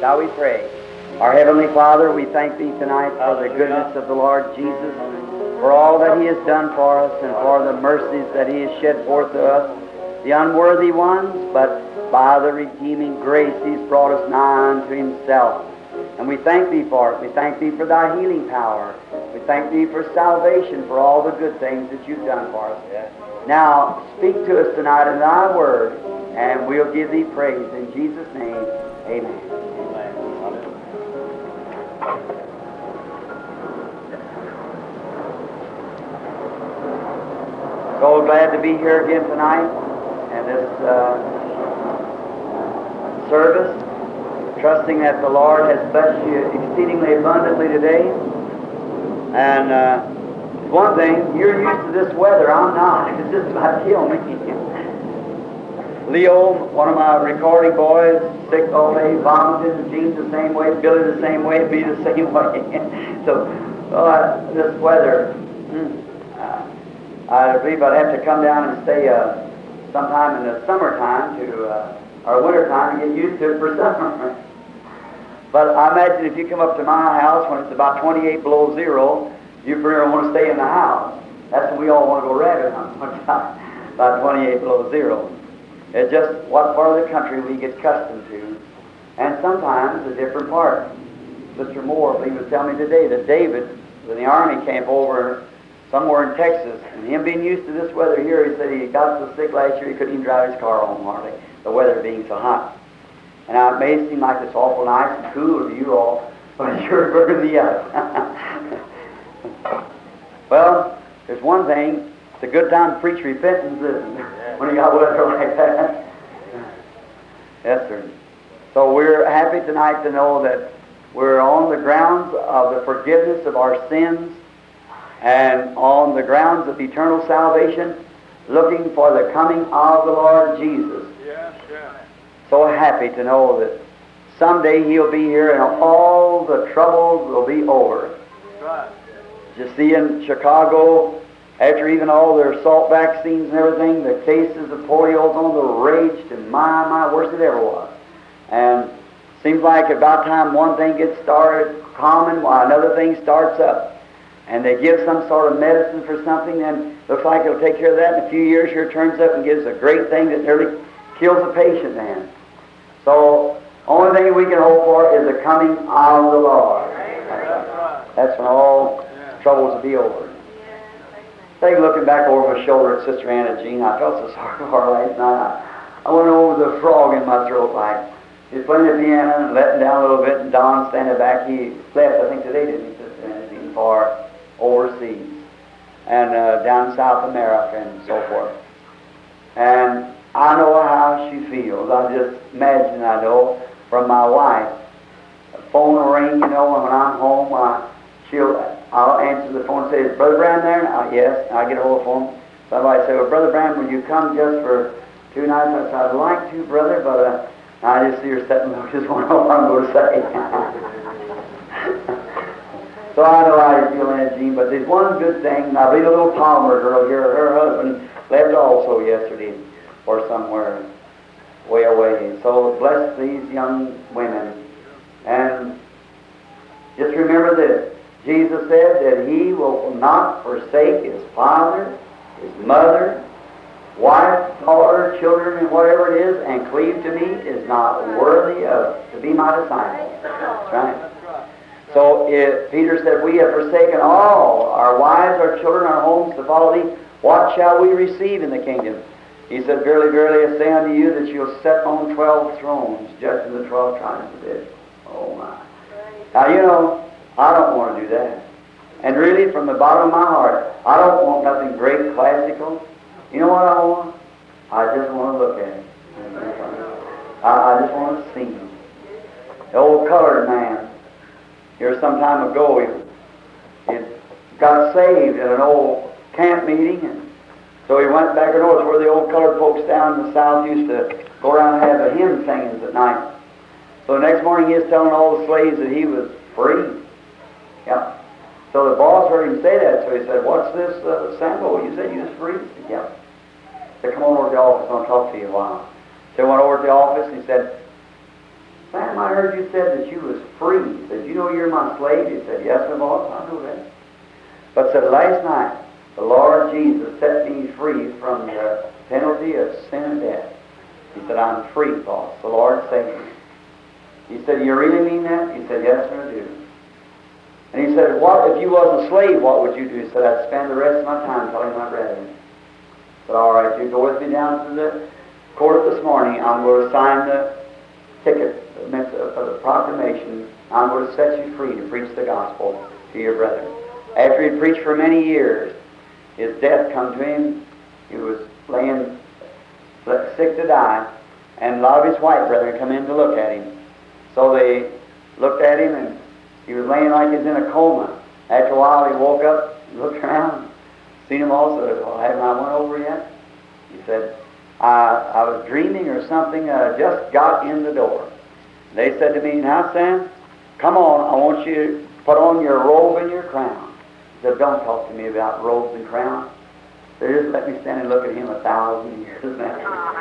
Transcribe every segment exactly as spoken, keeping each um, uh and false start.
Shall we pray? Our Heavenly Father, we thank Thee tonight for the goodness of the Lord Jesus, for all that He has done for us, and for the mercies that He has shed forth to us, the unworthy ones, but by the redeeming grace He's brought us nigh unto Himself. And we thank Thee for it. We thank Thee for Thy healing power. We thank Thee for salvation, for all the good things that You've done for us. Now, speak to us tonight in Thy Word, and we'll give Thee praise. In Jesus' name, amen. So glad to be here again tonight and this uh, service, trusting that the Lord has blessed you exceedingly abundantly today. And uh, one thing, you're used to this weather, I'm not. It's just about killed me. Leo, one of my recording boys, sick all day, vomited, Gene the same way, Billy the same way, me the same way. So, uh, this weather, mm, uh, I believe I'd have to come down and stay uh, sometime in the summertime to, uh, or wintertime to get used to it for summer. But I imagine if you come up to my house when it's about twenty-eight below zero, you pretty want to stay in the house. That's when we all want to go rabbit hunting one time, about twenty-eight below zero. It's just what part of the country we get accustomed to, and sometimes a different part. Mister Moore, I believe, was telling me today that David, in the army camp over somewhere in Texas, and him being used to this weather here, he said he got so sick last year he couldn't even drive his car home hardly, the weather being so hot. And now it may seem like it's awful nice and cool to you all, but it's sure burning me up. Well, there's one thing, it's a good time to preach repentance, isn't it? When you got weather like that. Yes, sir. So we're happy tonight to know that we're on the grounds of the forgiveness of our sins and on the grounds of eternal salvation, looking for the coming of the Lord Jesus. Yes, yes. So happy to know that someday He'll be here and all the troubles will be over. Right. You see in Chicago, after even all their assault vaccines and everything, the cases of polio's on the rage, and my, my, worse it ever was. And seems like about time one thing gets started common, while another thing starts up. And they give some sort of medicine for something, then looks like it'll take care of that. In a few years, here it turns up and gives a great thing that nearly kills the patient then. So, only thing we can hope for is the coming of the Lord. That's when all troubles will be over. Say, looking back over my shoulder at Sister Anna Jean, I felt so sorry for her last night. I went over the frog in my throat like. He was playing the piano and letting down a little bit, and Don standing back. He left, I think today, didn't he, Sister Anna Jean, for overseas and uh, down South America and so forth. And I know how she feels. I just imagine I know from my wife. The phone will ring, you know, and when I'm home, I, she'll, I'll answer the phone and say, "Is Brother Branham there?" And I, yes, and I get a hold of the phone. Somebody say, "Well, Brother Branham, will you come just for two nights?" I said, "I'd like to, brother, but uh, I just see her sitting there, just wondering what I'm going to say." So I know how you feel, Aunt Jean, but there's one good thing. I believe a little Palmer girl here, her husband left also yesterday or somewhere way away. So bless these young women. And just remember this. Jesus said that He will not forsake His father, His mother, wife, daughter, children, and whatever it is, and cleave to me is not worthy of to be my disciple. That's right. So if Peter said, "We have forsaken all, our wives, our children, our homes to follow Thee, what shall we receive in the kingdom?" He said, "Verily, verily, I say unto you that you'll sit on twelve thrones, judging the twelve tribes of Israel." Oh my. Now you know, I don't want to do that. And really, from the bottom of my heart, I don't want nothing great classical. You know what I want? I just want to look at it. I, I just want to see Him. The old colored man, here some time ago, he, he got saved at an old camp meeting, and so he went back and north where the old colored folks down in the south used to go around and have a hymn singings at night. So the next morning he was telling all the slaves that he was free. Yeah. So the boss heard him say that, so he said, "What's this, uh, Sambo? You said you was free?" He said, "Yeah." He said, "Come on over to the office, I'll talk to you a while." So he went over to the office and he said, Sam, I heard you said that you was free. He said, you know you're my slave? He said, yes, my boss, I know that. But said, last night, the Lord Jesus set me free from the penalty of sin and death. He said, I'm free, boss. The Lord saved me. He said, you really mean that? He said, yes, sir, I do. And he said, what if you was a slave, what would you do? He said, I'd spend the rest of my time telling my brethren. He said, all right, you go with me down to the court this morning. I'm going to sign the ticket for the proclamation. I'm going to set you free to preach the gospel to your brethren. After he preached for many years, his death come to him. He was laying sick to die, and a lot of his white brethren come in to look at him. So they looked at him, and he was laying like he was in a coma. After a while, he woke up, looked around, seen him all, said, well, haven't I went over yet? He said, I, I was dreaming or something, I just got in the door. They said to me, now, Sam, come on, I want you to put on your robe and your crown. He said, don't talk to me about robes and crowns. They just let me stand and look at him a thousand years now.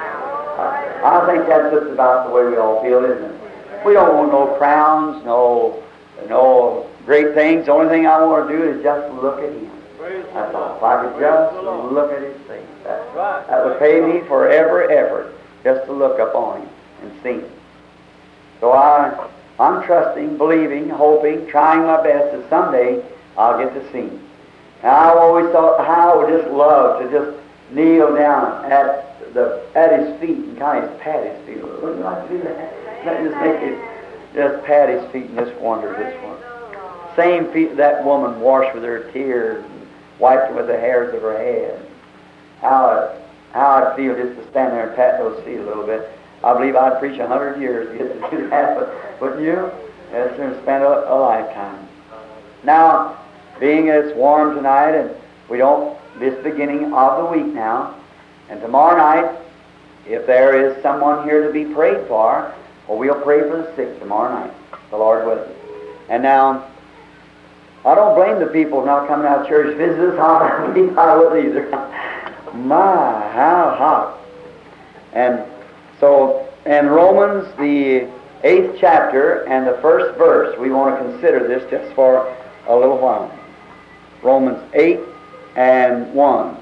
I think that's just about the way we all feel, isn't it? We don't want no crowns, no, no great things. The only thing I want to do is just look at him. That's all. If I could just look at his face, that, that would pay me for every effort just to look up on him and see him. So I, I'm trusting, believing, hoping, trying my best that someday I'll get to see him. And I've always thought how I would just love to just kneel down at the at his feet and kind of pat his feet. Wouldn't you like to do that? Let me just make it, just pat his feet and just wonder this one. Same feet that woman washed with her tears and wiped them with the hairs of her head. How I, how I'd feel just to stand there and pat those feet a little bit. I believe I'd preach a hundred years to get to do that, but wouldn't you? Yes, sir, spend a, a lifetime. Now, being it's warm tonight, and we don't, this beginning of the week now, and tomorrow night, if there is someone here to be prayed for, well, we'll pray for the sick tomorrow night, the Lord willing. And now, I don't blame the people not coming out of church. If it's this hot, I wouldn't either. My, how hot. And so, in Romans, the eighth chapter and the first verse, we want to consider this just for a little while. Romans eight and one.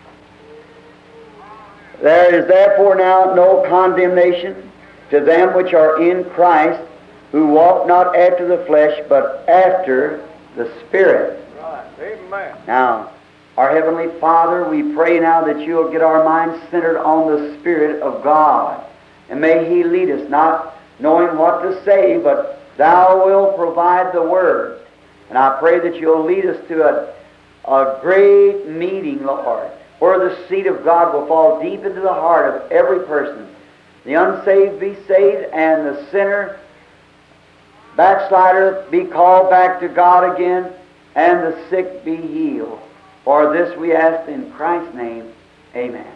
There is therefore now no condemnation to them which are in Christ, who walk not after the flesh, but after the Spirit. Right. Amen. Now, our Heavenly Father, we pray now that you'll get our minds centered on the Spirit of God. And may He lead us, not knowing what to say, but Thou wilt provide the words. And I pray that you'll lead us to a, a great meeting, Lord, where the seed of God will fall deep into the heart of every person. The unsaved be saved, and the sinner, backslider, be called back to God again, and the sick be healed. For this we ask in Christ's name. Amen.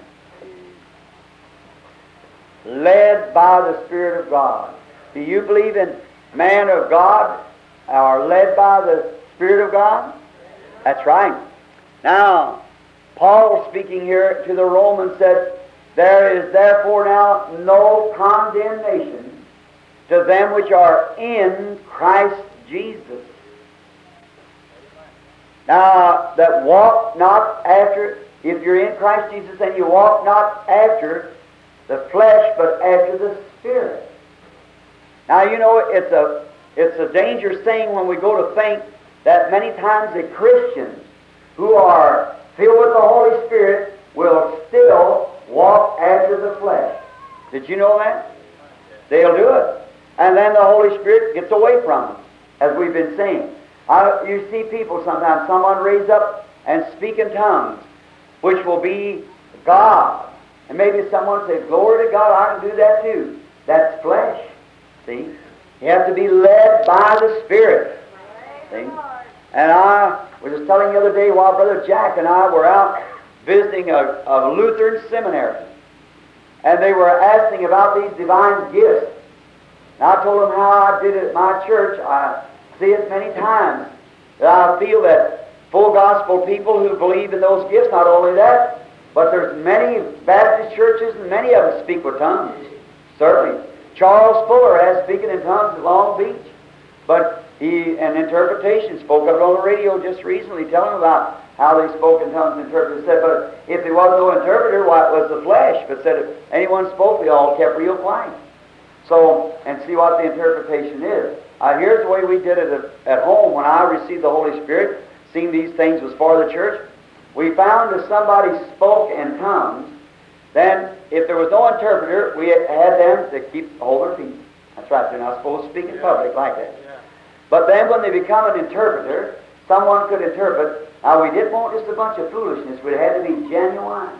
Led by the Spirit of God. Do you believe in man of God are led by the Spirit of God? That's right. Now, Paul speaking here to the Romans said, there is therefore now no condemnation to them which are in Christ Jesus. Now, that walk not after, if you're in Christ Jesus, then you walk not after the flesh, but after the Spirit. Now, you know, it's a it's a dangerous thing when we go to think that many times the Christians who are filled with the Holy Spirit will still walk after the flesh. Did you know that? They'll do it. And then the Holy Spirit gets away from them, as we've been saying. I, you see people sometimes, someone raise up and speak in tongues, which will be God. And maybe someone says, glory to God, I can do that too. That's flesh. See? You have to be led by the Spirit. See? And I was just telling the other day while Brother Jack and I were out visiting a, a Lutheran seminary. And they were asking about these divine gifts. And I told them how I did it at my church. I see it many times. That I feel that full gospel people who believe in those gifts, not only that, but there's many Baptist churches and many of them speak with tongues. Certainly. Charles Fuller has speaking in tongues at Long Beach, but he, an interpretation, spoke of it on the radio just recently, telling about how they spoke in tongues and interpreted. Said, but if there was no interpreter, why, it was the flesh. But said, if anyone spoke, we all kept real quiet. So, and see what the interpretation is. Uh, here's the way we did it at, at home when I received the Holy Spirit, seeing these things was for the church. We found if somebody spoke in tongues, then if there was no interpreter, we had them to keep hold their feet. That's right, they're not supposed to speak in public like that. But then when they become an interpreter, someone could interpret. Now we didn't want just a bunch of foolishness, but it had to be genuine.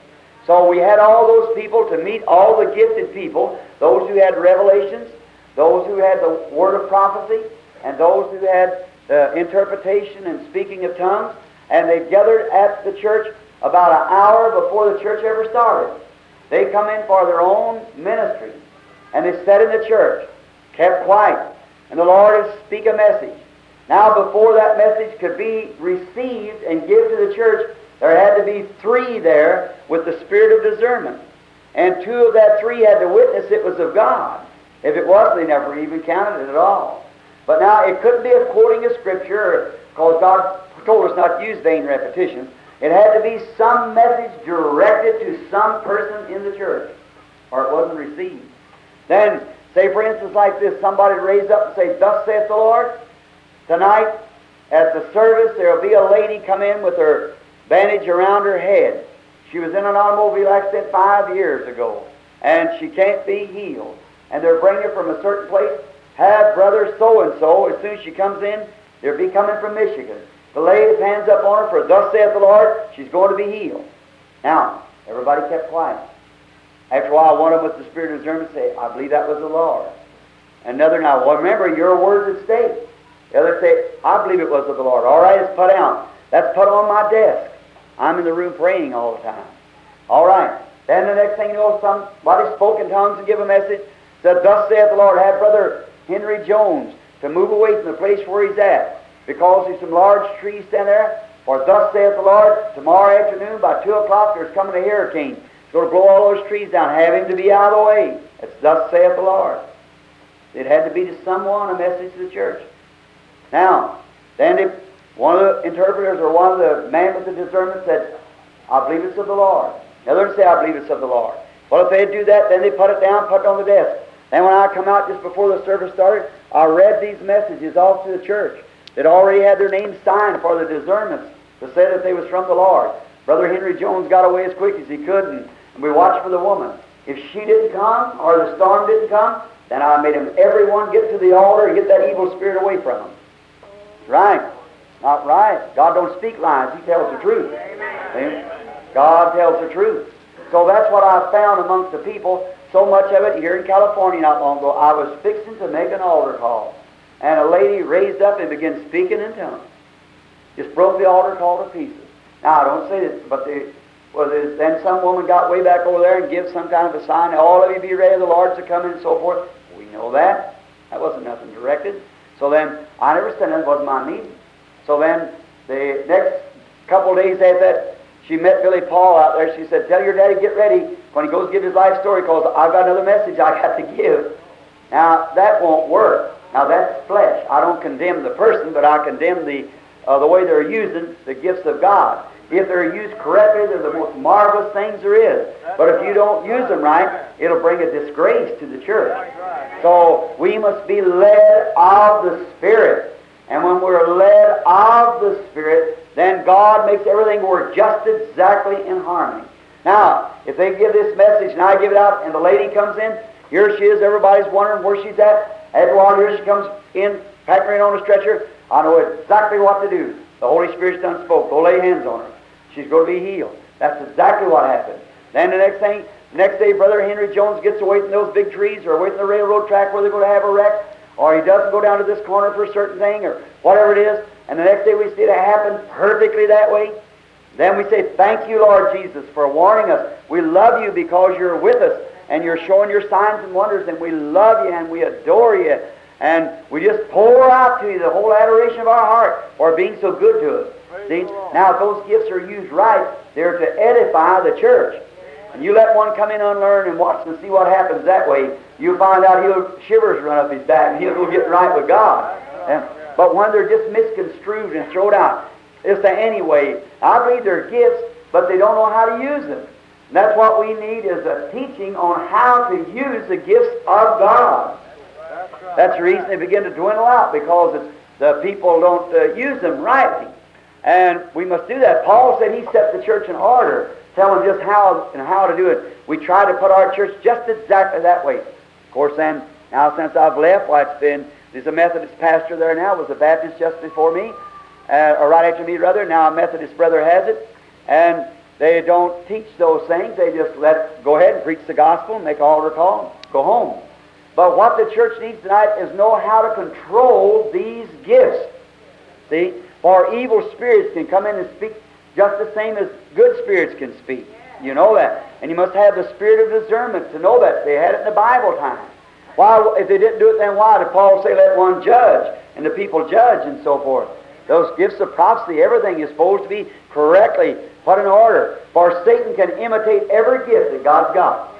So we had all those people to meet all the gifted people, those who had revelations, those who had the word of prophecy, and those who had the interpretation and speaking of tongues, and they gathered at the church about an hour before the church ever started. They come in for their own ministry, and they sat in the church, kept quiet, and the Lord would speak a message. Now, before that message could be received and given to the church, there had to be three there with the spirit of discernment. And two of that three had to witness it was of God. If it was, they never even counted it at all. But now, it couldn't be a quoting of Scripture, because God told us not to use vain repetitions. It had to be some message directed to some person in the church, or it wasn't received. Then, say for instance like this, somebody raise up and say, thus saith the Lord, tonight at the service there will be a lady come in with her bandage around her head. She was in an automobile accident five years ago, and she can't be healed. And they're bringing her from a certain place. Have brother so-and-so, as soon as she comes in, they'll be coming from Michigan. To lay his hands up on her, for thus saith the Lord, she's going to be healed. Now, everybody kept quiet. After a while, one of them with the spirit of discernment say, I believe that was the Lord. Another, now, well, remember, your words at stake. The other say, I believe it was of the Lord. All right, it's put out. That's put on my desk. I'm in the room praying all the time. All right. Then the next thing you know, somebody spoke in tongues and give a message. Said, thus saith the Lord, have Brother Henry Jones to move away from the place where he's at, because there's some large trees down there. For thus saith the Lord, tomorrow afternoon by two o'clock there's coming a hurricane. It's going to blow all those trees down. Have him to be out of the way. It's thus saith the Lord. It had to be to someone a message to the church. Now, then if one of the interpreters or one of the man with the discernment said, I believe it's of the Lord. The other say, I believe it's of the Lord. Well, if they'd do that, then they put it down, put it on the desk. Then when I come out just before the service started, I read these messages off to the church that already had their names signed for the discernments to say that they was from the Lord. Brother Henry Jones got away as quick as he could, and, and we watched for the woman. If she didn't come, or the storm didn't come, then I made them, everyone get to the altar and get that evil spirit away from them. Right. Not right. God don't speak lies. He tells the truth. Amen. God tells the truth. So that's what I found amongst the people. So much of it here in California not long ago. I was fixing to make an altar call, and a lady raised up and began speaking in tongues. Just broke the altar call to pieces. Now, I don't say this, but they, well, then some woman got way back over there and give some kind of a sign, all of you be ready, the Lord's to come in, and so forth. We know that. That wasn't nothing directed. So then, I never said that. It wasn't my meeting. So then, the next couple of days after that, she met Billy Paul out there. She said, tell your daddy, get ready when he goes to give his life story, because I've got another message I got to give. Now, that won't work. Now, that's flesh. I don't condemn the person, but I condemn the, uh, the way they're using the gifts of God. If they're used correctly, they're the most marvelous things there is. But if you don't use them right, it'll bring a disgrace to the church. So, we must be led of the Spirit. And when we're led of the Spirit, then God makes everything work just exactly in harmony. Now, if they give this message and I give it out and the lady comes in, here she is, everybody's wondering where she's at. After a while, here she comes in, packing her in on a stretcher. I know exactly what to do. The Holy Spirit's done spoke. Go lay hands on her. She's going to be healed. That's exactly what happened. Then the next thing, the next day, Brother Henry Jones gets away from those big trees or away from the railroad track where they're going to have a wreck, or he doesn't go down to this corner for a certain thing, or whatever it is, and the next day we see it happen perfectly that way. Then we say, thank you, Lord Jesus, for warning us. We love you because you're with us, and you're showing your signs and wonders, and we love you, and we adore you, and we just pour out to you the whole adoration of our heart for being so good to us. See? Now, if those gifts are used right, they're to edify the church. And you let one come in unlearned and watch and see what happens that way, you'll find out he'll shivers run up his back and he'll go get right with God. And, but when they're just misconstrued and thrown out, it's the anyway. I believe they're gifts, but they don't know how to use them. And that's what we need is a teaching on how to use the gifts of God. That's the reason they begin to dwindle out, because it's, the people don't uh, use them rightly. And we must do that. Paul said he set the church in order, telling just how and how to do it. We try to put our church just exactly that way. Of course, then, now since I've left, well, it's been, there's a Methodist pastor there now, was a Baptist just before me, uh, or right after me rather, now a Methodist brother has it, and they don't teach those things. They just let, go ahead and preach the gospel, make an altar call, go home. But what the church needs tonight is know how to control these gifts. See? For evil spirits can come in and speak just the same as good spirits can speak. You know that. And you must have the spirit of discernment to know that. They had it in the Bible time. Why, if they didn't do it, then why did Paul say let one judge and the people judge and so forth? Those gifts of prophecy, everything is supposed to be correctly put in order. For Satan can imitate every gift that God's got.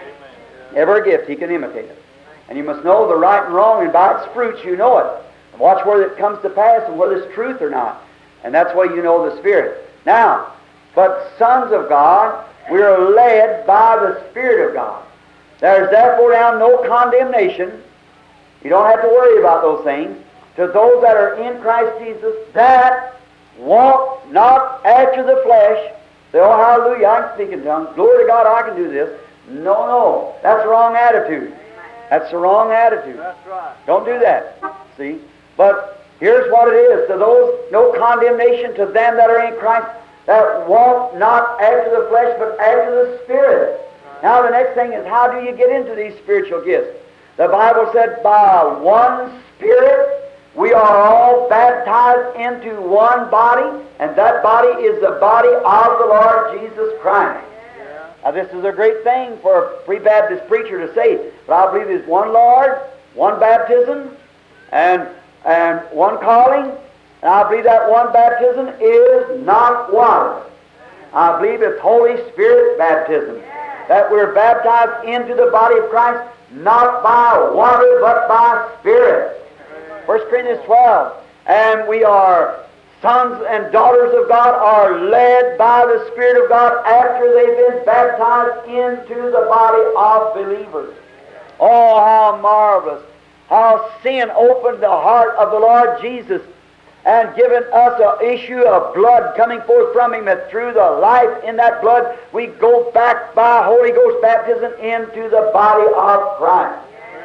Every gift he can imitate it. And you must know the right and wrong, and by its fruits you know it. And watch whether it comes to pass and whether it's truth or not. And that's why you know the Spirit. Now, but sons of God, we are led by the Spirit of God. There is therefore now no condemnation. You don't have to worry about those things. To those that are in Christ Jesus, that walk not after the flesh. Say, oh, hallelujah, I can speak in tongues. Glory to God, I can do this. No, no, that's the wrong attitude. That's the wrong attitude. That's right. Don't do that. See? But here's what it is. To those, no condemnation to them that are in Christ, that walk not after the flesh, but after the Spirit. Right. Now the next thing is, how do you get into these spiritual gifts? The Bible said, by one Spirit we are all baptized into one body, and that body is the body of the Lord Jesus Christ. Now, this is a great thing for a pre-Baptist preacher to say, but I believe there's one Lord, one baptism, and, and one calling, and I believe that one baptism is not water. I believe it's Holy Spirit baptism, that we're baptized into the body of Christ, not by water, but by Spirit. First Corinthians twelve, and we are sons and daughters of God, are led by the Spirit of God after they've been baptized into the body of believers. Oh, how marvelous! How sin opened the heart of the Lord Jesus and given us an issue of blood coming forth from Him, and through the life in that blood we go back by Holy Ghost baptism into the body of Christ.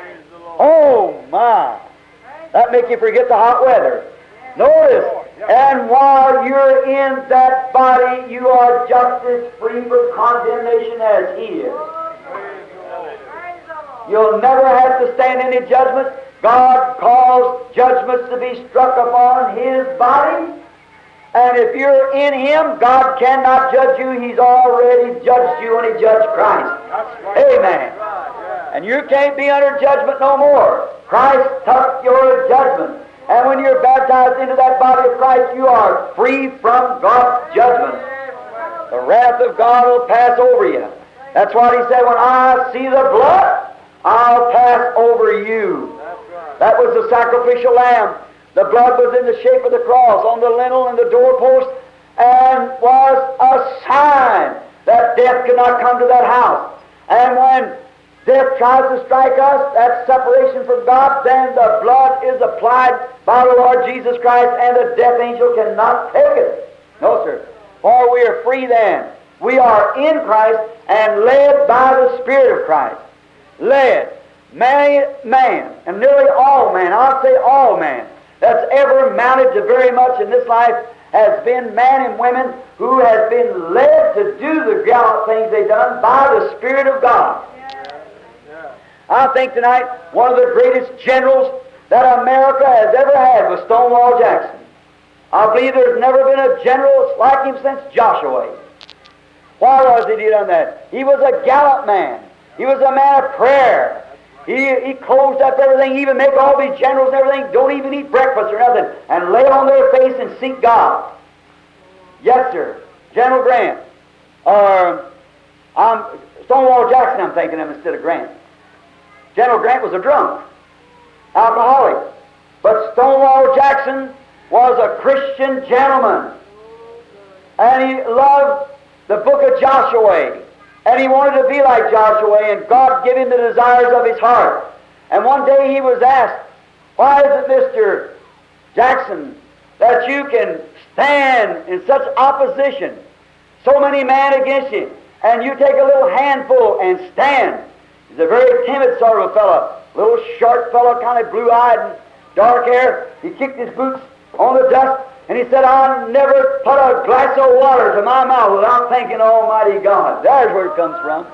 Oh, my! That make you forget the hot weather. Notice, and while you're in that body, you are just as free from condemnation as He is. You'll never have to stand any judgment. God caused judgments to be struck upon His body. And if you're in Him, God cannot judge you. He's already judged you when He judged Christ. Amen. And you can't be under judgment no more. Christ took your judgment. And when you're baptized into that body of Christ, you are free from God's judgment. The wrath of God will pass over you. That's what He said, when I see the blood, I'll pass over you. That was the sacrificial lamb. The blood was in the shape of the cross on the lintel and the doorpost, and was a sign that death could not come to that house. And when death tries to strike us, that separation from God, then the blood is applied by the Lord Jesus Christ, and the death angel cannot take it. No, sir. For we are free then. We are in Christ and led by the Spirit of Christ. Led. Many man, and nearly all man, I'll say all man, that's ever amounted to very much in this life has been man and women who has been led to do the gallant things they've done by the Spirit of God. I think tonight one of the greatest generals that America has ever had was Stonewall Jackson. I believe there's never been a general like him since Joshua. Why was he done that? He was a gallant man. He was a man of prayer. He, he closed up everything, even make all these generals and everything, don't even eat breakfast or nothing, and lay on their face and seek God. Yes, sir. General Grant. Or um, Stonewall Jackson I'm thinking of instead of Grant. General Grant was a drunk, alcoholic. But Stonewall Jackson was a Christian gentleman. And he loved the book of Joshua. And he wanted to be like Joshua, and God gave him the desires of his heart. And one day he was asked, why is it, Mister Jackson, that you can stand in such opposition, so many men against you, and you take a little handful and stand? He's a very timid sort of a fellow, little short fellow, kind of blue-eyed and dark hair. He kicked his boots on the dust, and he said, I'll never put a glass of water to my mouth without thanking Almighty God. There's where it comes from.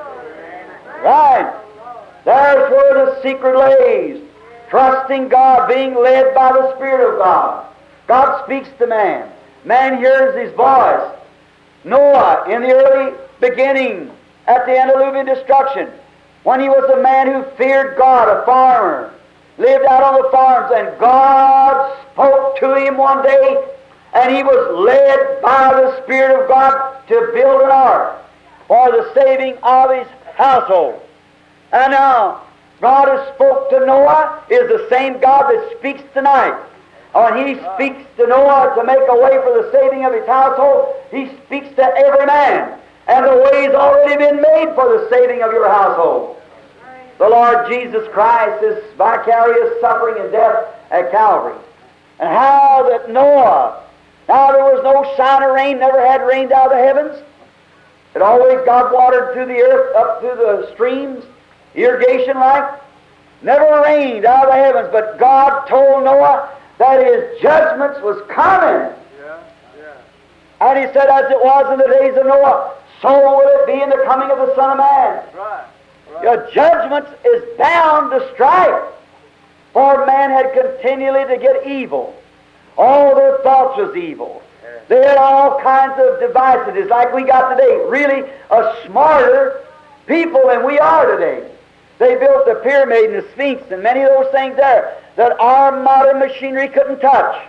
Right. There's where the secret lays. Trusting God, being led by the Spirit of God. God speaks to man. Man hears His voice. Noah, in the early beginning, at the antediluvian destruction, when he was a man who feared God, a farmer, lived out on the farms, and God spoke to him one day, and he was led by the Spirit of God to build an ark for the saving of his household. And now, God who spoke to Noah is the same God that speaks tonight. When He speaks to Noah to make a way for the saving of his household, He speaks to every man. And the way's already been made for the saving of your household. The Lord Jesus Christ, His vicarious suffering and death at Calvary. And how that Noah, now there was no sign of rain, never had rained out of the heavens. It always God watered through the earth, up through the streams, irrigation like. Never rained out of the heavens, but God told Noah that His judgments was coming. Yeah, yeah. And He said, as it was in the days of Noah, so will it be in the coming of the Son of Man. Right. Right. Your judgment is bound to strike. For man had continually to get evil. All their thoughts was evil. They had all kinds of devices. It's like we got today. Really a smarter people than we are today. They built the pyramid and the Sphinx and many of those things there that our modern machinery couldn't touch.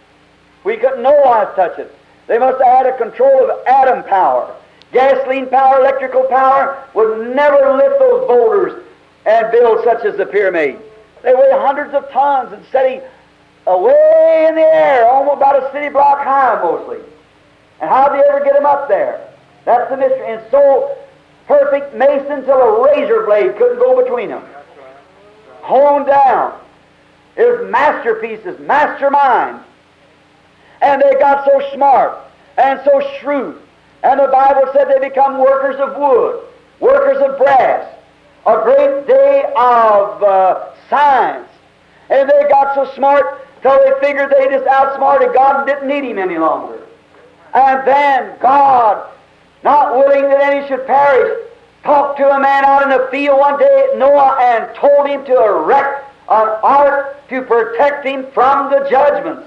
We couldn't know how to touch it. They must have had a control of atom power. Gasoline power, electrical power would never lift those boulders and build such as the pyramid. They weigh hundreds of tons and setting away in the air, almost about a city block high mostly. And how did they ever get them up there? That's the mystery. And so perfect mason till a razor blade couldn't go between them. Honed down. It was masterpieces, masterminds. And they got so smart and so shrewd. And the Bible said they become workers of wood, workers of brass. A great day of uh, science. And they got so smart till they figured they just outsmarted God and didn't need Him any longer. And then God, not willing that any should perish, talked to a man out in the field one day, Noah, and told him to erect an ark to protect him from the judgments.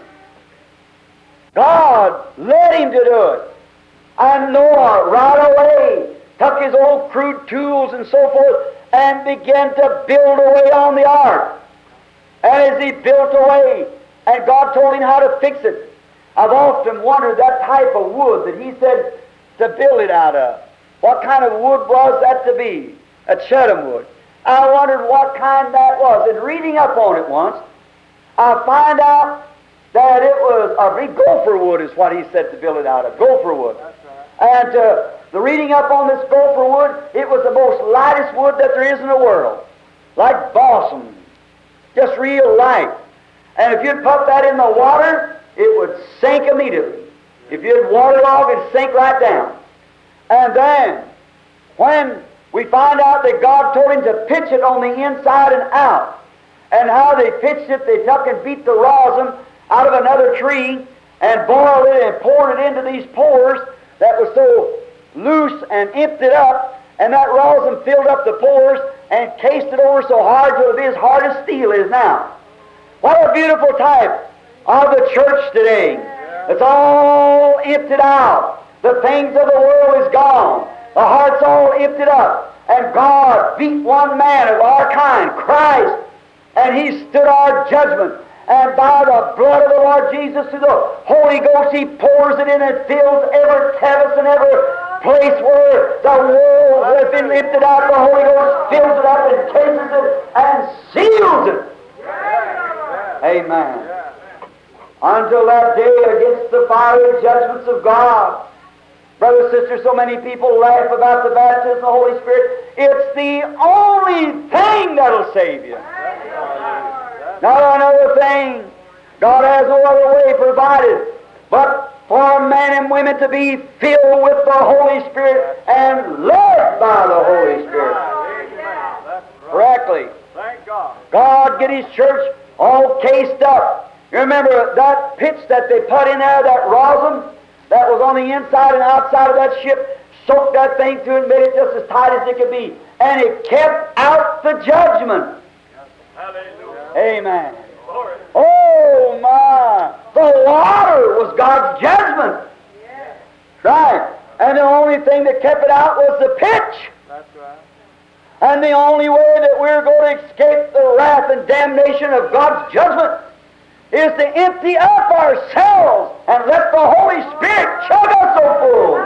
God led him to do it. And Noah right away took his old crude tools and so forth and began to build away on the ark. And as he built away, and God told him how to fix it, I've often wondered that type of wood that He said to build it out of. What kind of wood was that to be? A Chatham wood. I wondered what kind that was. And reading up on it once, I find out that it was a big gopher wood is what He said to build it out of. Gopher wood. That's right. And uh, the reading up on this gopher wood, it was the most lightest wood that there is in the world. Like balsam. Just real light. And if you'd put that in the water, it would sink immediately. If you'd water log, it'd sink right down. And then, when we find out that God told him to pitch it on the inside and out, and how they pitched it, they took and beat the rosin out of another tree and boiled it and poured it into these pores that was so loose and emptied up, and that rosin filled up the pores and cased it over so hard till it be as hard as steel is now. What a beautiful type of the church today. It's all emptied out. The things of the world is gone. The heart's all emptied up. And God beat one man of our kind, Christ, and He stood our judgment. And by the blood of the Lord Jesus, through the Holy Ghost, He pours it in and fills every crevice and every place where the world has been lifted out, the Holy Ghost fills it up and chases it and seals it. Amen. Until that day against the fiery judgments of God. Brothers and sisters, so many people laugh about the baptism of the Holy Spirit. It's the only thing that'll save you. Not another thing. God has no other way provided but for men and women to be filled with the Holy Spirit and led by the Holy Spirit. Correctly. Thank God. God get His church all cased up. You remember that pitch that they put in there, that rosin that was on the inside and outside of that ship, soaked that thing through and made it just as tight as it could be. And it kept out the judgment. Hallelujah. Amen. Glory. Oh my! The water was God's judgment. Right. And the only thing that kept it out was the pitch. That's right. And the only way that we're going to escape the wrath and damnation of God's judgment is to empty up ourselves and let the Holy Spirit chug us so full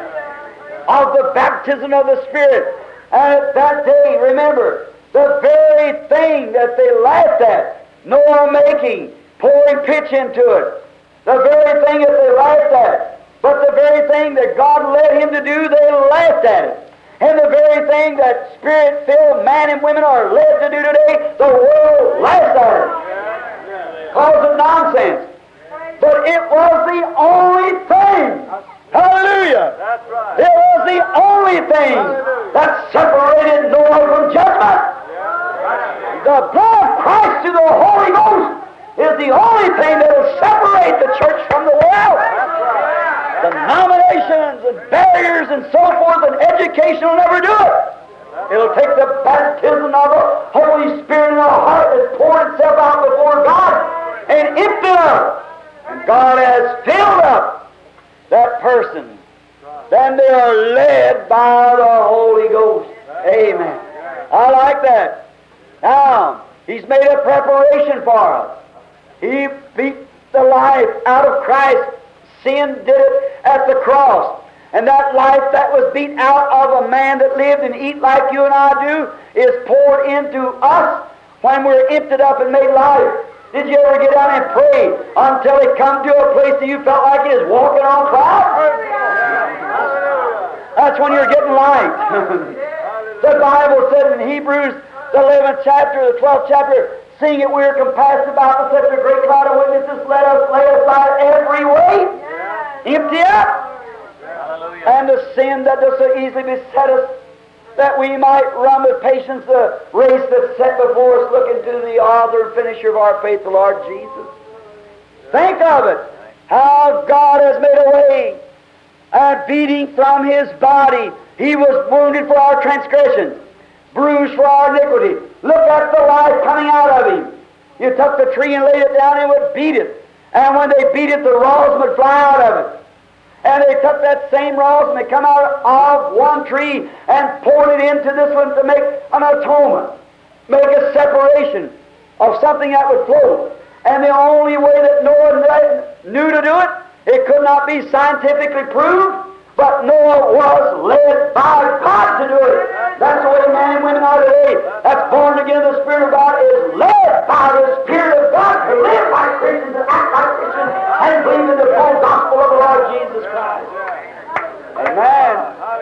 of the baptism of the Spirit. And at that day, remember, the very thing that they laughed at, Noah making, pouring pitch into it, the very thing that they laughed at, but the very thing that God led him to do, they laughed at it. And the very thing that Spirit-filled man and women are led to do today, the world laughs at it. Calls it nonsense. But it was the only thing. Hallelujah. That's right. It was the only thing that separated Noah from judgment. The blood of Christ through the Holy Ghost is the only thing that will separate the church from the world. Denominations and barriers and so forth and education will never do it. It'll take the baptism of the Holy Spirit in our heart that's poured itself out before God and empty it up. And God has filled up that person. Then they are led by the Holy Ghost. Amen. I like that. Now, He's made a preparation for us. He beat the life out of Christ. Sin did it at the cross. And that life that was beat out of a man that lived and eat like you and I do is poured into us when we're emptied up and made life. Did you ever get down and pray until it come to a place that you felt like it is walking on clouds? That's when you're getting light. The Bible said in Hebrews, the eleventh chapter, the twelfth chapter, seeing it we are compassed about with such a great cloud of witnesses, let us lay aside every weight, empty up, and the sin that does so easily beset us, that we might run with patience the race that's set before us, looking to the author and finisher of our faith, the Lord Jesus. Think of it, how God has made a way, and beating from His body, He was wounded for our transgressions, bruised for our iniquity. Look at the life coming out of Him. You took the tree and laid it down and would beat it. And when they beat it, the rosin would fly out of it. And they took that same rosin and they come out of one tree and poured it into this one to make an atonement, make a separation of something that would flow. And the only way that Noah knew to do it, it could not be scientifically proved, but Noah was led by God to do it. That's the way men and women are today. That's born again of the Spirit of God, is led by the Spirit of God to live like Christians and act like Christians and believe in the full gospel of the Lord Jesus Christ. Amen.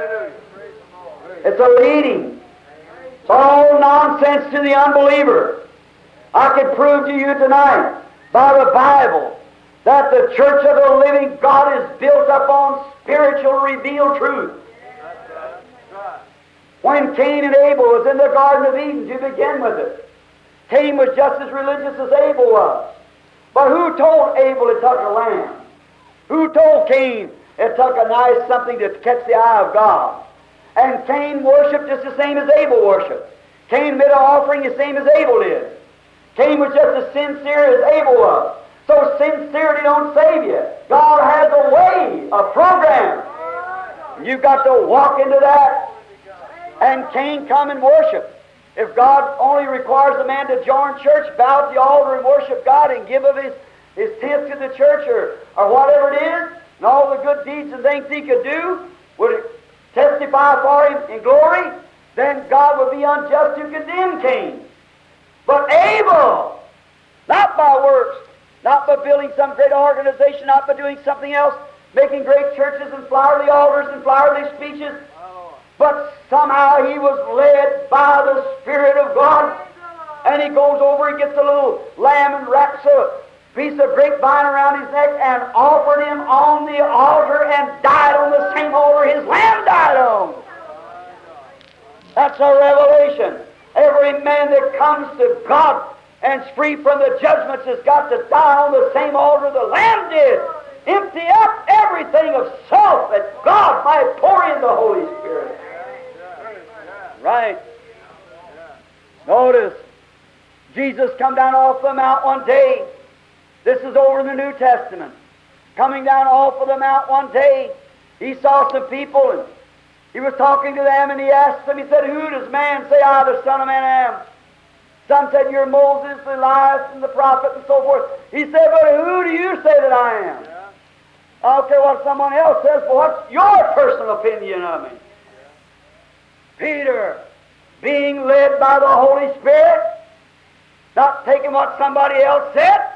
It's a leading. It's all nonsense to the unbeliever. I can prove to you tonight by the Bible that the church of the living God is built upon spiritual revealed truth. When Cain and Abel was in the Garden of Eden to begin with it, Cain was just as religious as Abel was. But who told Abel it took a lamb? Who told Cain it took a nice something to catch the eye of God? And Cain worshipped just the same as Abel worshipped. Cain made an offering the same as Abel did. Cain was just as sincere as Abel was. So sincerity don't save you. God has a way, a program. You've got to walk into that. And Cain come and worship. If God only requires a man to join church, bow at the altar and worship God and give of his, his tenth to the church or, or whatever it is, and all the good deeds and things he could do, would it testify for him in glory, then God would be unjust to condemn Cain. But Abel, not by works, not by building some great organization, not by doing something else, making great churches and flowery altars and flowery speeches, but somehow he was led by the Spirit of God, and he goes over and gets a little lamb and wraps a piece of grapevine around his neck and offered him on the altar and died on the same altar his lamb died on. That's a revelation. Every man that comes to God and is free from the judgments has got to die on the same altar the lamb did. Empty up everything of self that God might pour in the Holy Spirit. Right. Notice, Jesus come down off the mount one day. This is over in the New Testament. Coming down off of the mount one day, he saw some people and he was talking to them and he asked them, he said, who does man say I, the Son of Man, am? Some said, you're Moses, Elias, and the prophet, and so forth. He said, but who do you say that I am? Yeah. I don't care what someone else says, but what's your personal opinion of me? Yeah. Peter, being led by the Holy Spirit, not taking what somebody else said,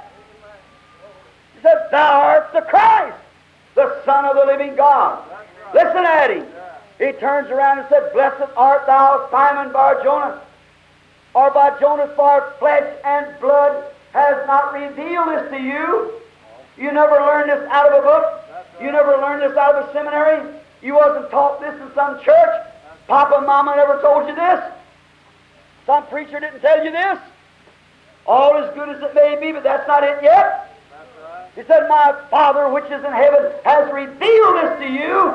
he said, thou art the Christ, the Son of the living God. Right. Listen at him. Yeah. He turns around and said, blessed art thou, Simon Bar-Jonah, or by Jonas, for flesh and blood has not revealed this to you. You never learned this out of a book. You never learned this out of a seminary. You wasn't taught this in some church. Papa and Mama never told you this. Some preacher didn't tell you this. All as good as it may be, but that's not it yet. He said, my Father which is in heaven has revealed this to you.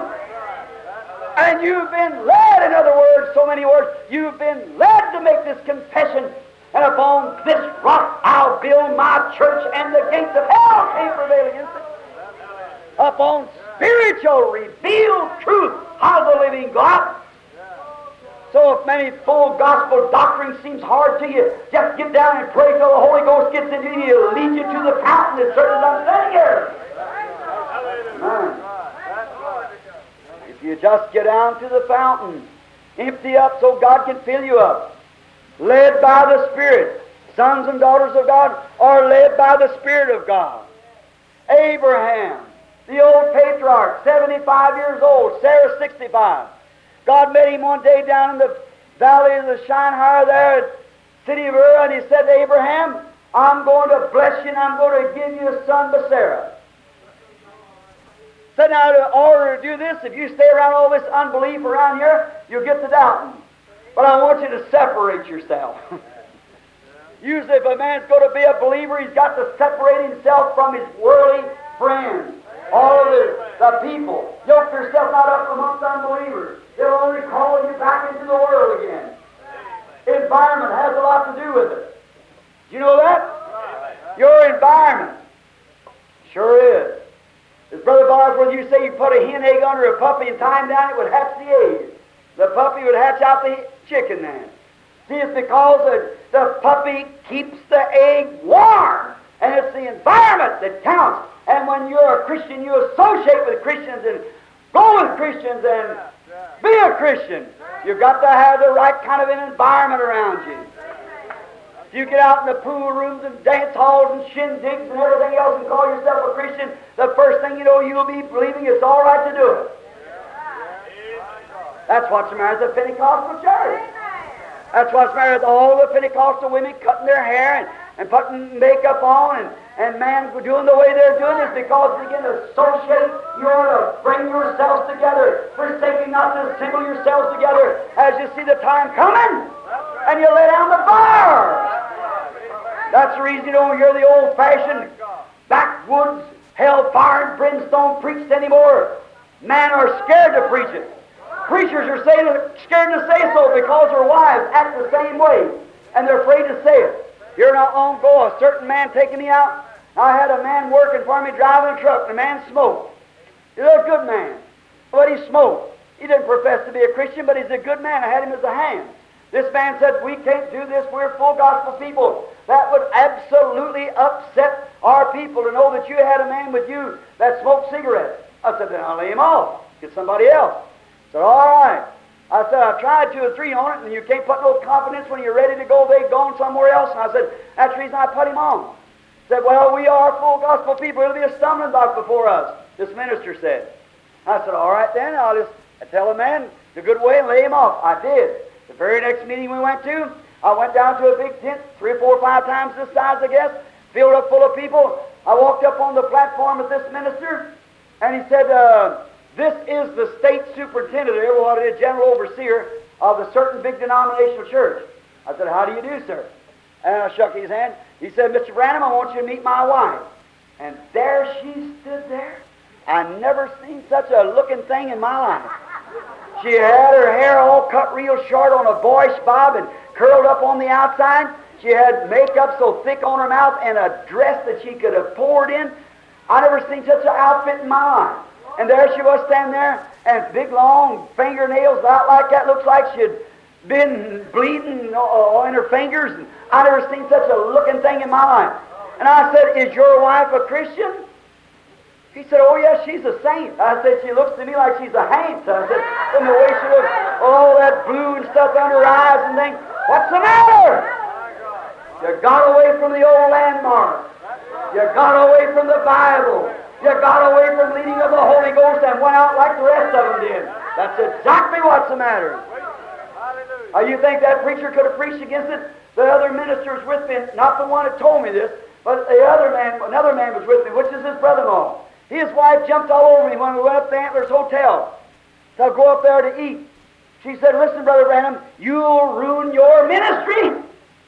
And you've been led, in other words, so many words, you've been led to make this confession. And upon this rock I'll build my church, and the gates of hell can't prevail against it. Upon spiritual, revealed truth of the living God. So if many full gospel doctrine seems hard to you, just get down and pray till the Holy Ghost gets into you. He'll lead you to the fountain as certain as I'm saying here. Amen. If you just get down to the fountain, empty up so God can fill you up. Led by the Spirit. Sons and daughters of God are led by the Spirit of God. Abraham, the old patriarch, seventy-five years old, Sarah sixty-five. God met him one day down in the valley of the Shinar there at the city of Ur, and he said to Abraham, I'm going to bless you and I'm going to give you a son by Sarah. Said, now, in order to do this, if you stay around all this unbelief around here, you'll get to doubting. But I want you to separate yourself. Usually if a man's going to be a believer, he's got to separate himself from his worldly friends. All of the, the people. Yoke yourself not up amongst unbelievers. They'll only call you back into the world again. Environment has a lot to do with it. Do you know that? Your environment. Sure is. As Brother Bosworth, you say you put a hen egg under a puppy and tie him down, it would hatch the egg. The puppy would hatch out the chicken then. See, it's because the, the puppy keeps the egg warm. And it's the environment that counts. And when you're a Christian, you associate with Christians and go with Christians and be a Christian. You've got to have the right kind of an environment around you. If you get out in the pool rooms and dance halls and shindigs and everything else and call yourself a Christian, the first thing you know, you'll be believing it's all right to do it. That's what's the matter with the Pentecostal church. That's what's the matter with all the Pentecostal women cutting their hair and, and putting makeup on and, and man doing the way they're doing is because they begin to associate. You ought to bring yourselves together, forsaking not to assemble yourselves together as you see the time coming, and you lay down the bar. That's the reason you don't hear the old-fashioned backwoods, hellfire and brimstone preached anymore. Men are scared to preach it. Preachers are saying, scared to say so because their wives act the same way, and they're afraid to say it. Here not long ago, a certain man taking me out. I had a man working for me driving a truck, and the man smoked. He's a good man, but he smoked. He didn't profess to be a Christian, but he's a good man. I had him as a hand. This man said, we can't do this. We're full gospel people. That would absolutely upset our people to know that you had a man with you that smoked cigarettes. I said, then I'll lay him off. Get somebody else. said, all right. I said, I tried two or three on it, and you can't put no confidence when you're ready to go. They've gone somewhere else. And I said, that's the reason I put him on. He said, well, we are full gospel people. It'll be a stumbling block before us, this minister said. I said, all right then, I'll just tell a man the good way and lay him off. I did. The very next meeting we went to, I went down to a big tent, three or four or five times this size, I guess, filled up full of people. I walked up on the platform with this minister, and he said, uh, this is the state superintendent, or what it is, general overseer of a certain big denominational church. I said, how do you do, sir? And I shook his hand. He said, Mister Branham, I want you to meet my wife. And there she stood there. I never seen such a looking thing in my life. She had her hair all cut real short on a boyish bob and curled up on the outside. She had makeup so thick on her mouth and a dress that she could have poured in. I never seen such an outfit in my life. And there she was standing there, and big long fingernails out like that. Looks like she'd been bleeding uh, in her fingers. And I never seen such a looking thing in my life. And I said, is your wife a Christian? He said, oh yes, she's a saint. I said, she looks to me like she's a haint. I said, from the way she looks, all that blue and stuff under her eyes and things. What's the matter? You got away from the old landmark. You got away from the Bible. You got away from leading of the Holy Ghost and went out like the rest of them did. That's exactly what's the matter. Uh, you think that preacher could have preached against it? The other ministers with me, not the one that told me this, but the other man, another man was with me, which is his brother-in-law. His wife jumped all over me when we went up to Antlers Hotel to go up there to eat. She said, listen, Brother Branham, you'll ruin your ministry.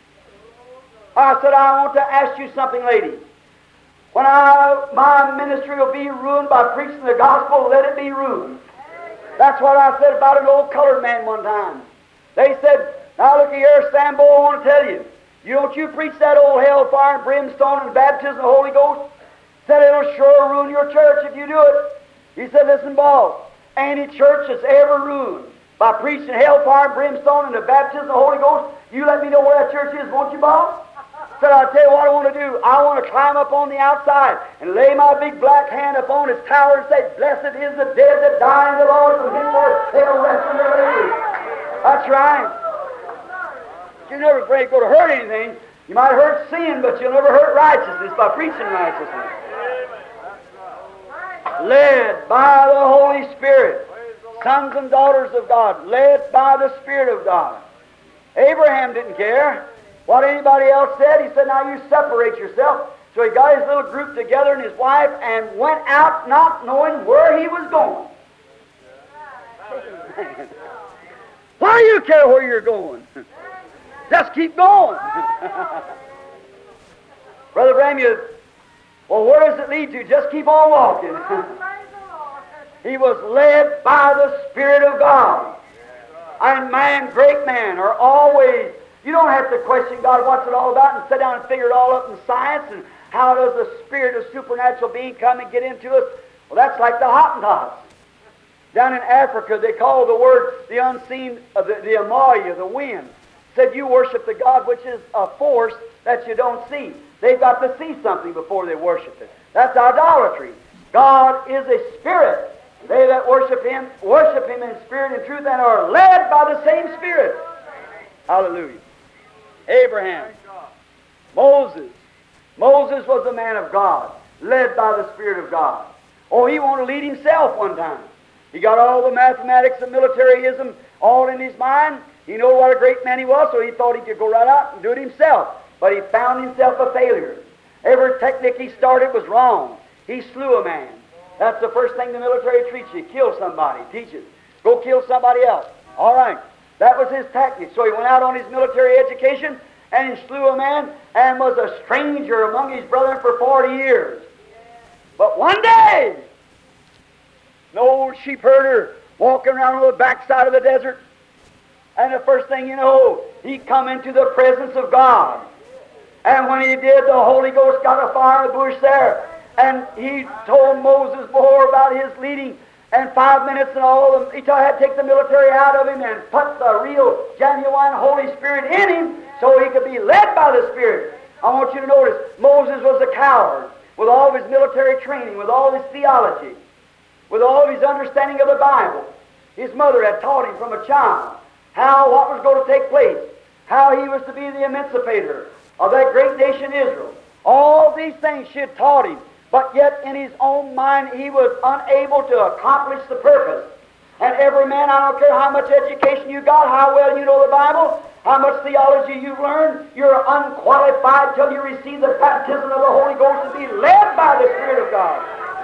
I said, I want to ask you something, lady. When I, my ministry will be ruined by preaching the gospel, let it be ruined. That's what I said about an old colored man one time. They said, now look here, Sambo, I want to tell you, you don't you preach that old hellfire and brimstone and baptism of the Holy Ghost? Said it'll sure ruin your church if you do it. He said, listen, boss, any church that's ever ruined by preaching hellfire and brimstone and the baptism of the Holy Ghost, you let me know where that church is, won't you, boss? Said, I'll tell you what I want to do. I want to climb up on the outside and lay my big black hand upon his tower and say, blessed is the dead that die in the Lord, from henceforth they'll rest in their graves. That's right. You're never afraid to go to hurt anything. You might hurt sin, but you'll never hurt righteousness by preaching righteousness. Led by the Holy Spirit, sons and daughters of God, led by the Spirit of God. Abraham didn't care what anybody else said. He said, now you separate yourself. So he got his little group together and his wife and went out not knowing where he was going. Why do you care where you're going? Just keep going. Brother Branham, you, well, where does it lead to? Just keep on walking. He was led by the Spirit of God. And man, great men are always, you don't have to question God, what's it all about, and sit down and figure it all up in science, and how does the spirit of supernatural being come and get into us? Well, that's like the Hottentots. Down in Africa, they call the word the unseen, uh, the, the Amaya, the wind. Said you worship the God which is a force that you don't see. They've got to see something before they worship it. That's idolatry. God is a spirit. They that worship Him, worship Him in spirit and truth and are led by the same Spirit. Hallelujah. Abraham, Moses. Moses was a man of God, led by the Spirit of God. Oh, he wanted to lead himself one time. He got all the mathematics and militaryism all in his mind. He knew what a great man he was, so he thought he could go right out and do it himself. But he found himself a failure. Every technique he started was wrong. He slew a man. That's the first thing the military treats you. Kill somebody, teach it. Go kill somebody else. All right. That was his tactic. So he went out on his military education and he slew a man and was a stranger among his brethren for forty years. But one day, an old sheep herder walking around on the backside of the desert, and the first thing you know, he come into the presence of God. And when he did, the Holy Ghost got a fire in the bush there. And he told Moses more about his leading. And five minutes and all of them, he had to take the military out of him and put the real, genuine Holy Spirit in him so he could be led by the Spirit. I want you to notice, Moses was a coward with all of his military training, with all of his theology, with all of his understanding of the Bible. His mother had taught him from a child how what was going to take place, how he was to be the emancipator of that great nation Israel. All these things she had taught him, but yet in his own mind he was unable to accomplish the purpose. And every man, I don't care how much education you got, how well you know the Bible, how much theology you've learned, you're unqualified till you receive the baptism of the Holy Ghost and be led by the Spirit of God.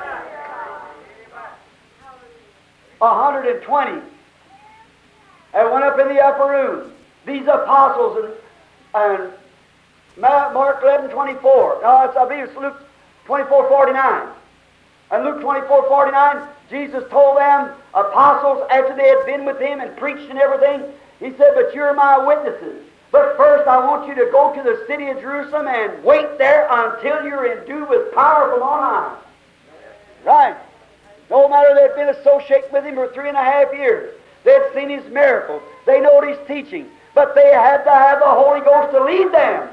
A hundred and twenty. And went up in the upper room. These apostles and, and Mark eleven twenty-four. No, it's, I believe it's Luke twenty-four forty-nine. And Luke twenty-four forty-nine, Jesus told them, apostles, after they had been with him and preached and everything, he said, but you're my witnesses. But first I want you to go to the city of Jerusalem and wait there until you're endued with power from on high. Right. No matter they'd been associated with him for three and a half years. They'd seen his miracles. They know his teaching. But they had to have the Holy Ghost to lead them.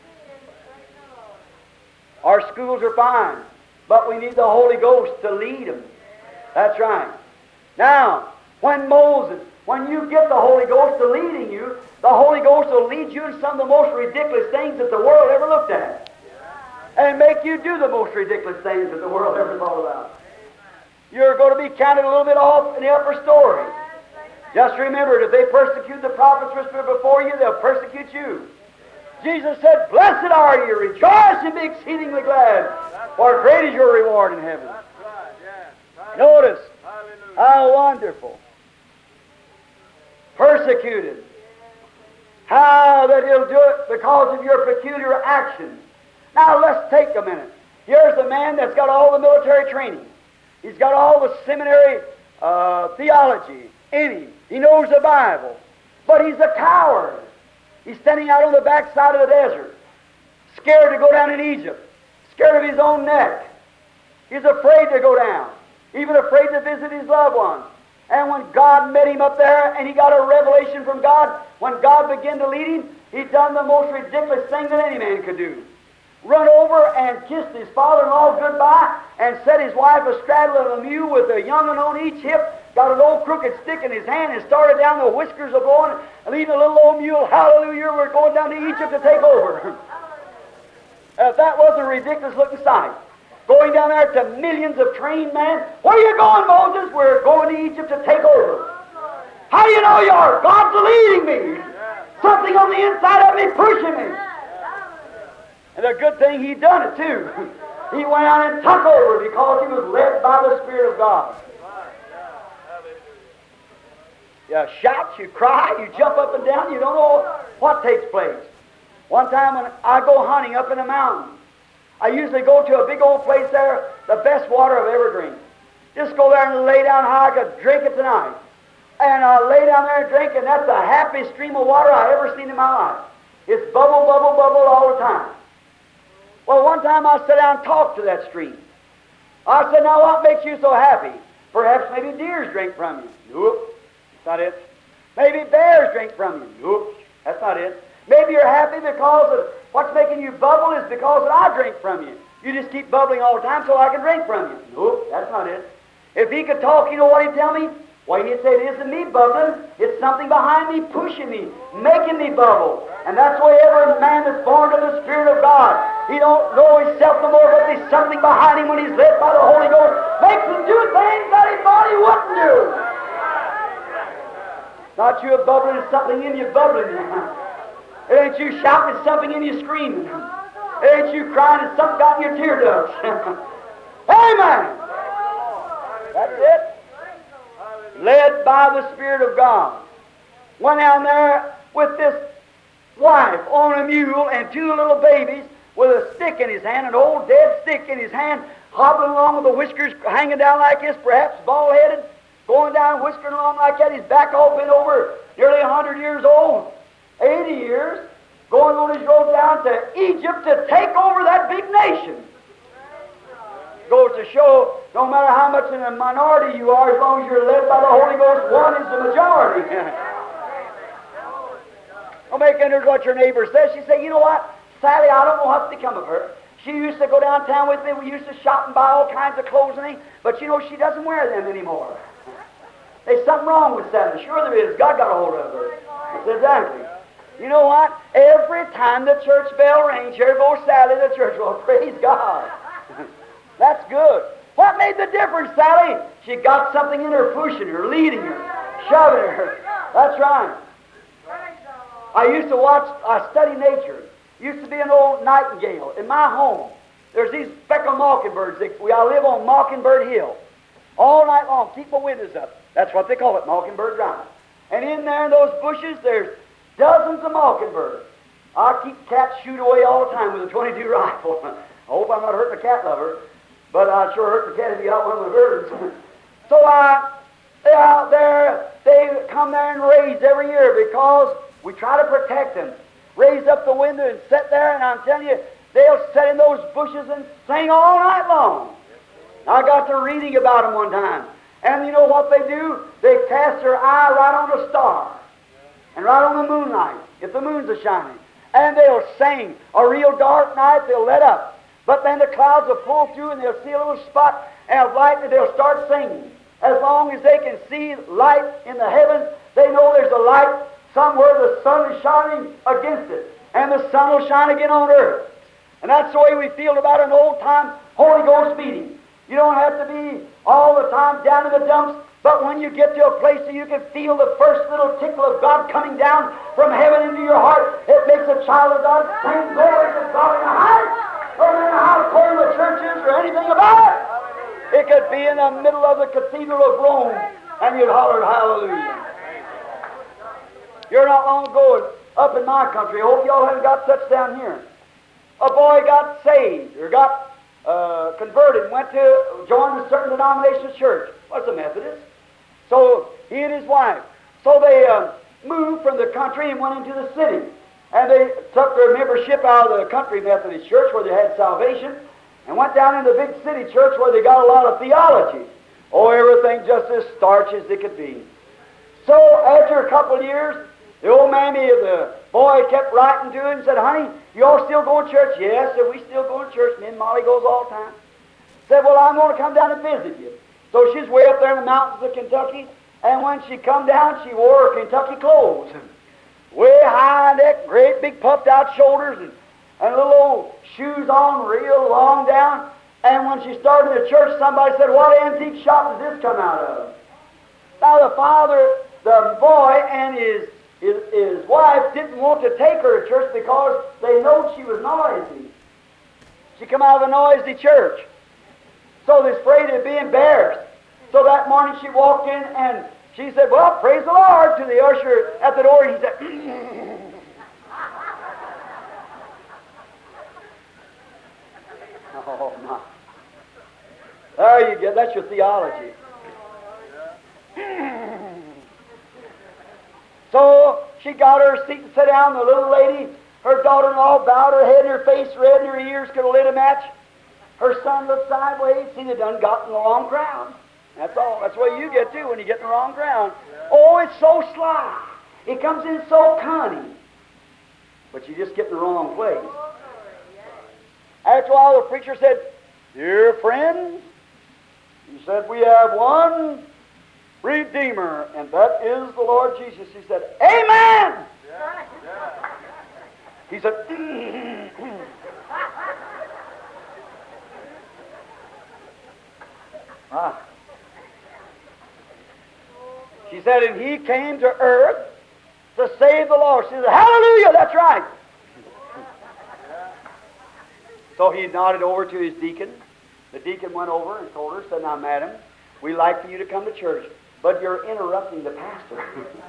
Our schools are fine, but we need the Holy Ghost to lead them. That's right. Now, when Moses, when you get the Holy Ghost to leading you, the Holy Ghost will lead you in some of the most ridiculous things that the world ever looked at. And make you do the most ridiculous things that the world ever thought about. You're going to be counted a little bit off in the upper story. Just remember, if they persecute the prophets which were before you, they'll persecute you. Jesus said, blessed are you, rejoice and be exceedingly glad, for great is your reward in heaven. Notice how wonderful. Persecuted. How that he'll do it because of your peculiar actions. Now let's take a minute. Here's a man that's got all the military training. He's got all the seminary uh, theology in him. He knows the Bible. But he's a coward. He's standing out on the backside of the desert, scared to go down in Egypt, scared of his own neck. He's afraid to go down, even afraid to visit his loved ones. And when God met him up there and he got a revelation from God, when God began to lead him, he done the most ridiculous thing that any man could do. Run over and kissed his father-in-law goodbye and set his wife astraddle of a mule with a young one on each hip, got an old crooked stick in his hand and started down the whiskers of blowing and leading a little old mule, hallelujah, we're going down to Egypt to take over. If that wasn't a ridiculous looking sight. Going down there to millions of trained men. Where are you going, Moses? We're going to Egypt to take over. How do you know you are? God's leading me. Something on the inside of me pushing me. And a good thing he done it too. He went out and took over because he was led by the Spirit of God. You shout, you cry, you jump up and down, you don't know what takes place. One time when I go hunting up in the mountains, I usually go to a big old place there, the best water I've ever drank. Just go there and lay down how I could drink it tonight. And I lay down there and drink, and that's the happiest stream of water I've ever seen in my life. It's bubble, bubble, bubble all the time. Well, one time I sat down and talked to that stream. I said, now what makes you so happy? Perhaps maybe deers drink from you. Nope, that's not it. Maybe bears drink from you. Nope, that's not it. Maybe you're happy because of what's making you bubble is because I drink from you. You just keep bubbling all the time so I can drink from you. Nope, that's not it. If he could talk, you know what he'd tell me? Why, he'd say, it isn't me bubbling, it's something behind me pushing me, making me bubble. And that's why every man that's born of the Spirit of God, he don't know himself no more, but there's something behind him when he's led by the Holy Ghost, makes him do things that he thought he wouldn't do. Not you bubbling, it's something in you bubbling. It ain't you shouting, it's something in you screaming. It ain't you crying, it's something got in your tear ducts. Amen! That's it. Led by the Spirit of God. Went down there with this wife on a mule and two little babies with a stick in his hand, an old dead stick in his hand, hobbling along with the whiskers hanging down like this, perhaps bald-headed, going down, whiskering along like that, his back all bent over, nearly a hundred years old, eighty years, going on his road down to Egypt to take over that big nation. Goes to show, no matter how much in a minority you are, as long as you're led by the Holy Ghost, one is the majority. Don't make any what your neighbor says. She said, you know what, Sally, I don't know what's become of her. She used to go downtown with me. We used to shop and buy all kinds of clothes and things, but you know, she doesn't wear them anymore. There's something wrong with Sally. Sure there is. God got a hold of her. That's exactly. You know what? Every time the church bell rings, here goes Sally to the church. Well, praise God. That's good. What made the difference, Sally? She got something in her pushing her, leading her, shoving her. That's right. I used to watch, I study nature. Used to be an old nightingale. In my home, there's these speckled mockingbirds. They, we, I live on Mockingbird Hill. All night long, keep my windows up. That's what they call it, Mockingbird Drive. And in there in those bushes, there's dozens of mockingbirds. I keep cats shoot away all the time with a twenty-two rifle. I hope I'm not hurting a cat lover, but I sure hurt the cat if you got one of the birds. So uh, they're out there, they come there and raise every year because we try to protect them. Raise up the window and sit there, and I'm telling you, they'll sit in those bushes and sing all night long. I got to reading about them one time. And you know what they do? They cast their eye right on the star and right on the moonlight, if the moon's a shining. And they'll sing. A real dark night, they'll let up. But then the clouds will pull through and they'll see a little spot and of light and they'll start singing. As long as they can see light in the heavens, they know there's a light somewhere the sun is shining against it. And the sun will shine again on earth. And that's the way we feel about an old-time Holy Ghost meeting. You don't have to be all the time down in the dumps, but when you get to a place that you can feel the first little tickle of God coming down from heaven into your heart, it makes a child of God sing glory to God in the highest. No matter how cold the church is or anything about it. It could be in the middle of the Cathedral of Rome, and you'd holler hallelujah. You're not long ago up in my country. I hope y'all haven't got such down here. A boy got saved or got Uh, converted, went to join a certain denomination church. What's a Methodist? So he and his wife. So they uh, moved from the country and went into the city. And they took their membership out of the country Methodist church where they had salvation and went down into the big city church where they got a lot of theology. Oh, everything just as starch as it could be. So after a couple of years, the old mammy of the boy kept writing to him and said, honey, you all still going to church? Yes, said, we still going to church. Me and Molly goes all the time. Said, well, I'm going to come down and visit you. So she's way up there in the mountains of Kentucky, and when she come down, she wore her Kentucky clothes. Way high neck, great big puffed out shoulders, and, and little old shoes on real long down. And when she started the church, somebody said, what antique shop does this come out of? Now the father, the boy, and his His, his wife didn't want to take her to church because they know she was noisy. She come out of a noisy church. So they're afraid to be embarrassed. So that morning she walked in and she said, well, praise the Lord, to the usher at the door. And he said, oh, my. There you go. That's your theology. So she got her seat and sat down. The little lady, her daughter-in-law, bowed her head and her face red and her ears could have lit a match. Her son looked sideways. See, they done got in the wrong crowd. That's all. That's what you get to when you get in the wrong crowd. Oh, it's so sly. It comes in so cunning. But you just get in the wrong place. After a while, the preacher said, dear friends, he said, we have one Redeemer, and that is the Lord Jesus. He said, amen! Yeah. Yeah. He said, ah. She said, and he came to earth to save the lost. She said, hallelujah, that's right. So he nodded over to his deacon. The deacon went over and told her, said, now, madam, we'd like for you to come to church, but you're interrupting the pastor.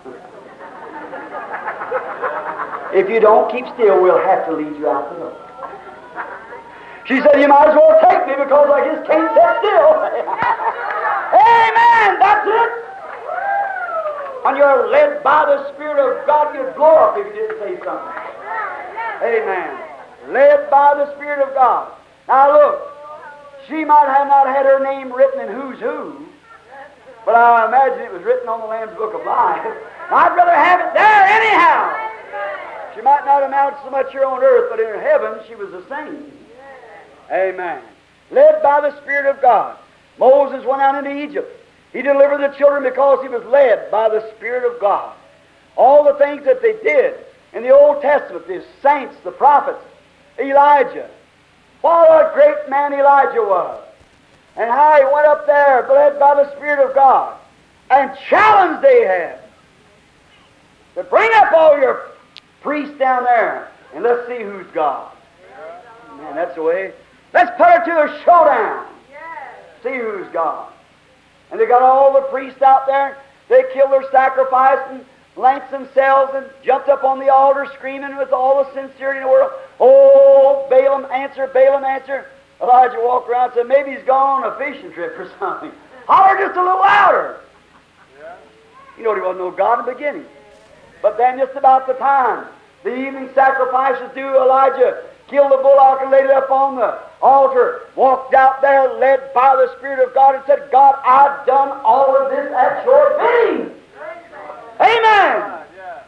If you don't keep still, we'll have to lead you out the door. She said, you might as well take me because I just can't sit still. Amen! That's it! When you're led by the Spirit of God, you'd blow up if you didn't say something. Amen. Led by the Spirit of God. Now look, she might have not had her name written in Who's Who, but I imagine it was written on the Lamb's Book of Life. I'd rather have it there anyhow. She might not amount so much here on earth, but in heaven she was the same. Amen. Led by the Spirit of God. Moses went out into Egypt. He delivered the children because he was led by the Spirit of God. All the things that they did in the Old Testament, the saints, the prophets, Elijah. What a great man Elijah was. And how he went up there, led by the Spirit of God, and challenged Ahab to bring up all your priests down there, and let's see who's God. Man, that's the way. Let's put it to a showdown. See who's God. And they got all the priests out there. They killed their sacrifice and lanced themselves and jumped up on the altar screaming with all the sincerity in the world. Oh, Balaam answer, Balaam answer. Elijah walked around and said, maybe he's gone on a fishing trip or something. Holler just a little louder. Yeah. You know, he wasn't no God in the beginning. But then just about the time the evening sacrifice was due, Elijah killed the bullock and laid it up on the altar, walked out there led by the Spirit of God and said, God, I've done all of this at your bidding. Amen.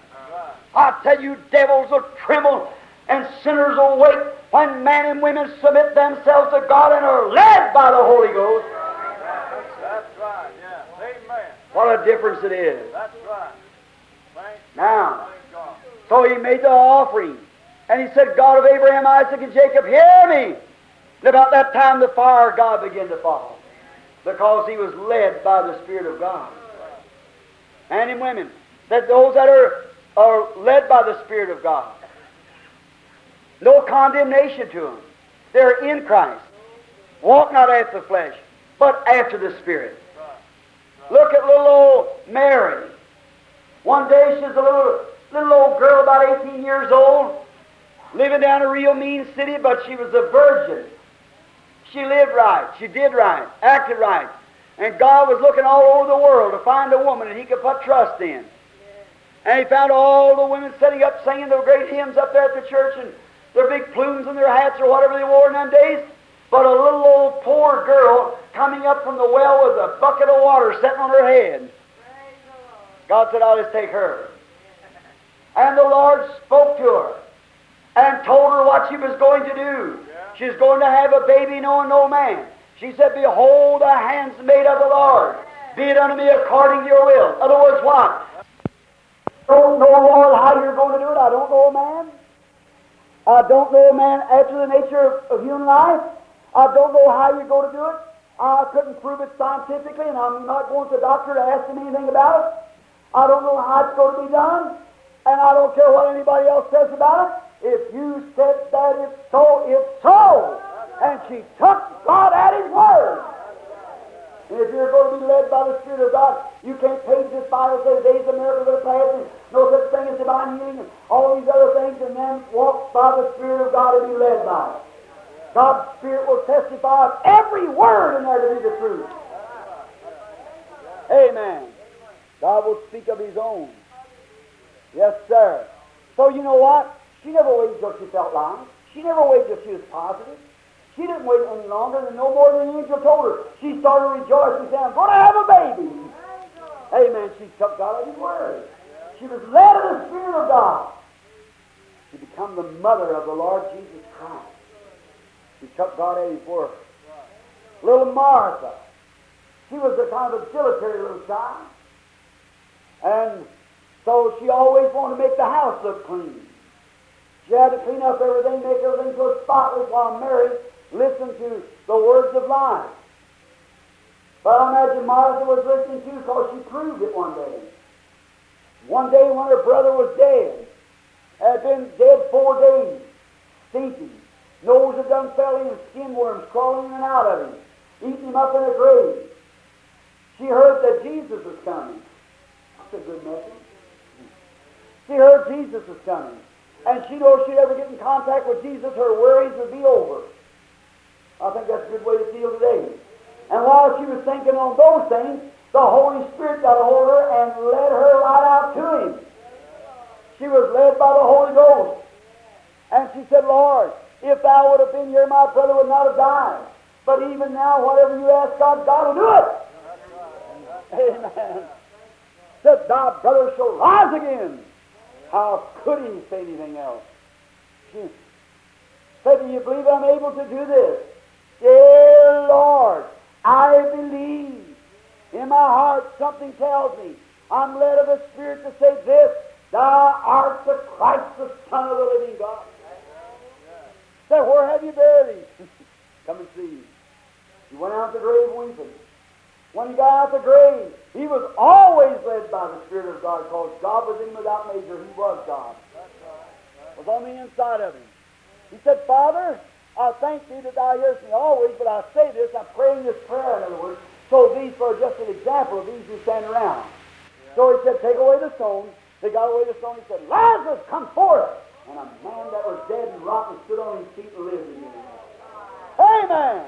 I tell you, devils will tremble and sinners will wake when men and women submit themselves to God and are led by the Holy Ghost. That's right, yeah. Amen. What a difference it is. That's right. Thank Now, thank God. so he made the offering. And he said, God of Abraham, Isaac, and Jacob, hear me. And about that time the fire of God began to fall, because he was led by the Spirit of God. Men and women, that those that are, are led by the Spirit of God, no condemnation to them. They're in Christ. Walk not after the flesh, but after the Spirit. Look at little old Mary. One day she's a little, little old girl about eighteen years old, living down a real mean city, but she was a virgin. She lived right. She did right. Acted right. And God was looking all over the world to find a woman that he could put trust in. And he found all the women sitting up singing the great hymns up there at the church, and their big plumes in their hats or whatever they wore in them days. But a little old poor girl coming up from the well with a bucket of water sitting on her head. God said, I'll just take her. And the Lord spoke to her and told her what she was going to do. She was going to have a baby knowing no man. She said, behold, the hands made of the Lord. Be it unto me according to your will. In other words, what? I don't know, Lord, how you're going to do it. I don't know a man. I don't know a man after the nature of human life. I don't know how you're going to do it. I couldn't prove it scientifically, and I'm not going to the doctor to ask him anything about it. I don't know how it's going to be done, and I don't care what anybody else says about it. If you said that it's so, it's so. And she took God at His word. And if you're going to be led by the Spirit of God, you can't page this Bible says days of miracles are past, and no such thing as divine healing, and all these other things, and then walk by the Spirit of God and be led by it. God's Spirit will testify of every word in there to be the truth. Amen. God will speak of His own. Yes, sir. So you know what? She never waited till she felt lying. She never waited till she was positive. She didn't wait any longer than no more than the angel told her. She started rejoicing, saying, I'm going to have a baby. Amen. She took God at His word. She was led of the Spirit of God to become the mother of the Lord Jesus Christ. She took God at His word. Little Martha, she was a kind of a dilatory little child. And so she always wanted to make the house look clean. She had to clean up everything, make everything so spotless, while Mary listened to the words of life. But I imagine Martha was listening too, because she proved it one day. One day when her brother was dead, had been dead four days, stinking. Nose had done fell in, and skin worms crawling in and out of him, eating him up in a grave. She heard that Jesus was coming. That's a good message. She heard Jesus was coming. And she knows if she'd ever get in contact with Jesus, her worries would be over. I think that's a good way to feel today. And while she was thinking on those things, the Holy Spirit got a hold of her and led her right out to Him. She was led by the Holy Ghost. And she said, Lord, if Thou would have been here, my brother would not have died. But even now, whatever you ask God, God will do it. Amen. Said, Thy brother shall rise again. How could he say anything else? She said, do you believe I'm able to do this? Dear Lord, I believe. In my heart, something tells me I'm led of the Spirit to say this: Thou art the Christ, the Son of the living God. Say, where have you buried him? Come and see. He went out the grave weeping. When he got out the grave, he was always led by the Spirit of God, because God was in him without measure. He was God. It was on the inside of him. He said, Father, I thank thee that thou hearest me always, but I say this, I'm praying this prayer, in other words, so these are just an example of these who stand around. So he said, take away the stone. They got away the stone. He said, Lazarus, come forth. And a man that was dead and rotten stood on his feet and lived again. Amen.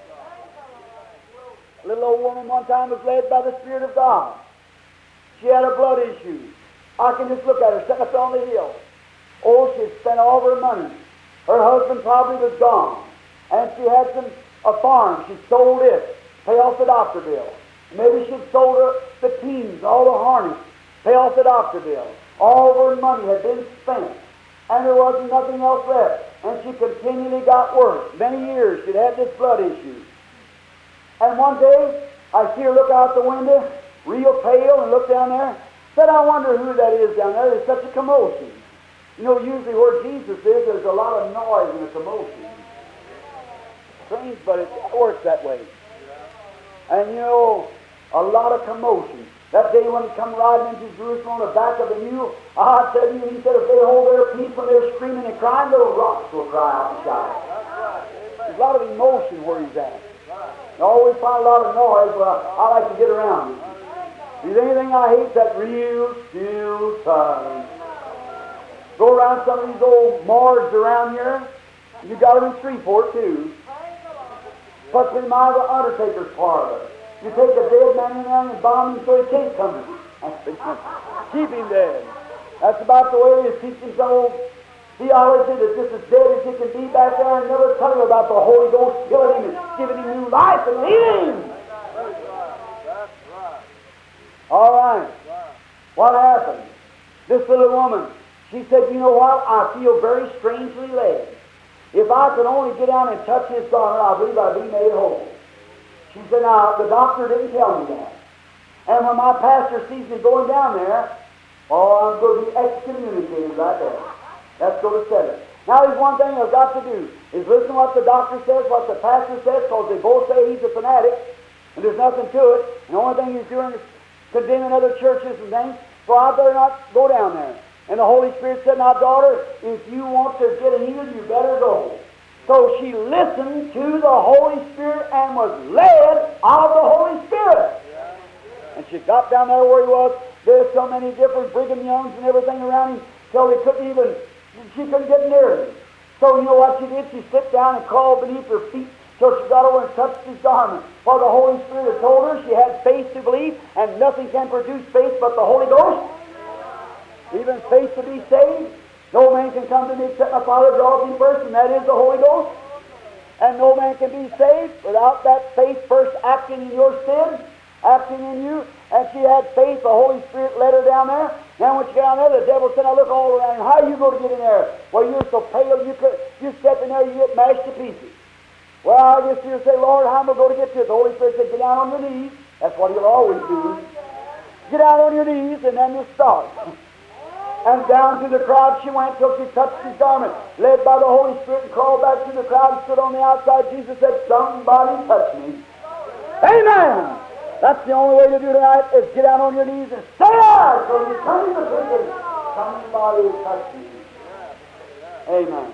A little old woman one time was led by the Spirit of God. She had a blood issue. I can just look at her sitting up on the hill. Oh, she had spent all of her money. Her husband probably was gone. And she had some a farm. She sold it, pay off the doctor bill. Maybe she'd sold her the teams, all the harness, pay off the doctor bill. All of her money had been spent, and there wasn't nothing else left. And she continually got worse. Many years she'd had this blood issue. And one day, I see her look out the window, real pale, and look down there. Said, I wonder who that is down there. There's such a commotion. You know, usually where Jesus is, there's a lot of noise and a commotion. Strange, but it works that way. And you know, a lot of commotion. That day when he come riding into Jerusalem on the back of the mule, I tell you, he said if they hold their peace when they're screaming and crying, little rocks will cry out and shout. There's a lot of emotion where he's at. I always find a lot of noise, but I, I like to get around it. If there's anything I hate, that real still silence. Go around some of these old morgues around here. You got them in Shreveport too. But three miles of undertaker's parlor. You take a dead man in there and bomb him so he can't come in. Keep him dead. That's about the way he's teaching some old theology that's just as dead as he can be back there and never tell him about the Holy Ghost killing him and giving him new life and leading him. That's right. That's right. All right. That's right. What happened? This little woman, she said, you know what? I feel very strangely led. If I could only get down and touch his garment, I believe I'd be made whole. She said, now, the doctor didn't tell me that. And when my pastor sees me going down there, oh, I'm going to be excommunicated right there. Let's go to seven. Now, there's one thing I've got to do, is listen to what the doctor says, what the pastor says, because they both say he's a fanatic, and there's nothing to it. And the only thing he's doing is condemning other churches and things, so I better not go down there. And the Holy Spirit said, now, daughter, if you want to get healed, you better go. So she listened to the Holy Spirit and was led of the Holy Spirit. And she got down there where he was. There's so many different Brigham Youngs and everything around him, till they couldn't even, she couldn't get near him. So you know what she did? She slipped down and crawled beneath her feet till she got over and touched his garment. For the Holy Spirit had told her she had faith to believe, and nothing can produce faith but the Holy Ghost. Even faith to be saved. No man can come to me except my Father draws him first, and that is the Holy Ghost. And no man can be saved without that faith first acting in your sin, acting in you. And she had faith. The Holy Spirit led her down there. Now when she got down there, the devil said, I look all around. How are you going to get in there? Well, you're so pale, you could, you step in there, you get mashed to pieces. Well, I guess you'll say, Lord, how am I going to get to it? The Holy Spirit said, get down on your knees. That's what he'll always do. Get down on your knees, and then you start. And down through the crowd she went till she touched his garment, led by the Holy Spirit, and crawled back through the crowd and stood on the outside. Jesus said, somebody touch me. Amen! That's the only way to do tonight, is get down on your knees and stay there. So you come to the prison, somebody touch me. Amen.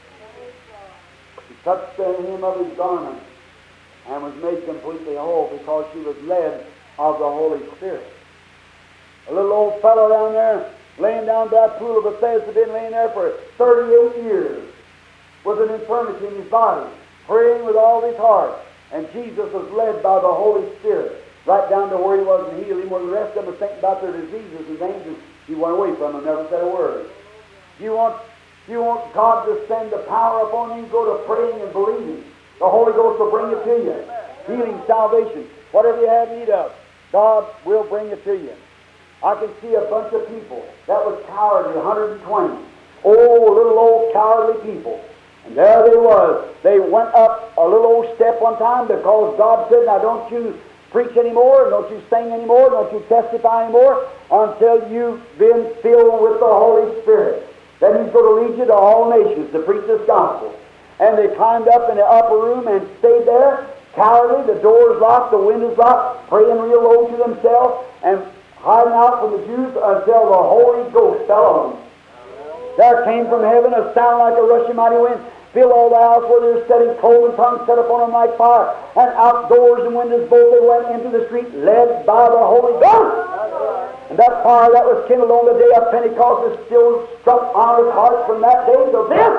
She touched the hem of his garment and was made completely whole because she was led of the Holy Spirit. A little old fellow down there, laying down by that pool of Bethesda, been laying there for thirty-eight years with an infirmity in his body, praying with all his heart. And Jesus was led by the Holy Spirit right down to where he was and healed him, where the rest of them was thinking about their diseases and things, and he went away from them, never said a word. You want, you want God to send the power upon you, go to praying and believing. The Holy Ghost will bring it to you. Healing, salvation, whatever you have need of, God will bring it to you. I can see a bunch of people that was cowardly, one hundred twenty. Oh, little old cowardly people. And there they was. They went up a little old step one time because God said, now don't you preach anymore, don't you sing anymore, don't you testify anymore until you've been filled with the Holy Spirit. Then He's going to lead you to all nations to preach this gospel. And they climbed up in the upper room and stayed there, cowardly, the doors locked, the windows locked, praying real low to themselves and hiding out from the Jews until the Holy Ghost fell on them. There came from heaven a sound like a rushing mighty wind, filled all the house where they were sitting, cloven tongues set upon them like fire, and outdoors and windows both they went into the street, led by the Holy Ghost. And that fire that was kindled on the day of Pentecost is still struck on our hearts from that day to this.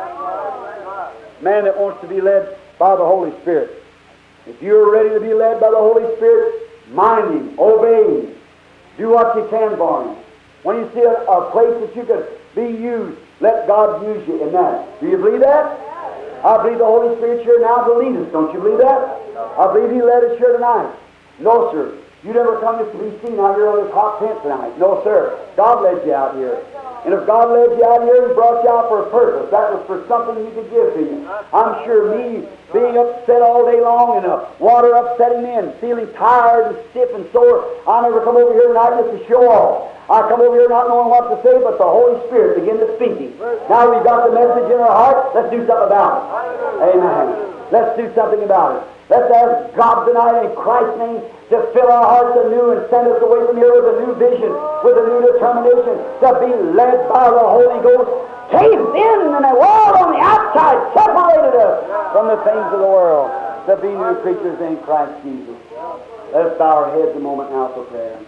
Man that wants to be led by the Holy Spirit. If you're ready to be led by the Holy Spirit, mind Him, obey Him, do what you can for Him. When you see a, a place that you could be used, let God use you in that. Do you believe that? I believe the Holy Spirit's here now to lead us. Don't you believe that? I believe He led us here tonight. No, sir. You never come just to be seen out here on this hot tent tonight. No, sir. God led you out here. And if God led you out here, He brought you out for a purpose. That was for something He could give to you. I'm sure me being upset all day long and the water upsetting me and feeling tired and stiff and sore, I never come over here tonight just to show off. I come over here not knowing what to say, but the Holy Spirit began to speak. Now we've got the message in our heart, let's do something about it. Amen. Let's do something about it. Let's ask God tonight in Christ's name to fill our hearts anew and send us away from here with a new vision, with a new determination to be led by the Holy Ghost. Caved in and the world on the outside separated us from the things of the world to be new creatures in Christ Jesus. Let us bow our heads a moment now for prayer.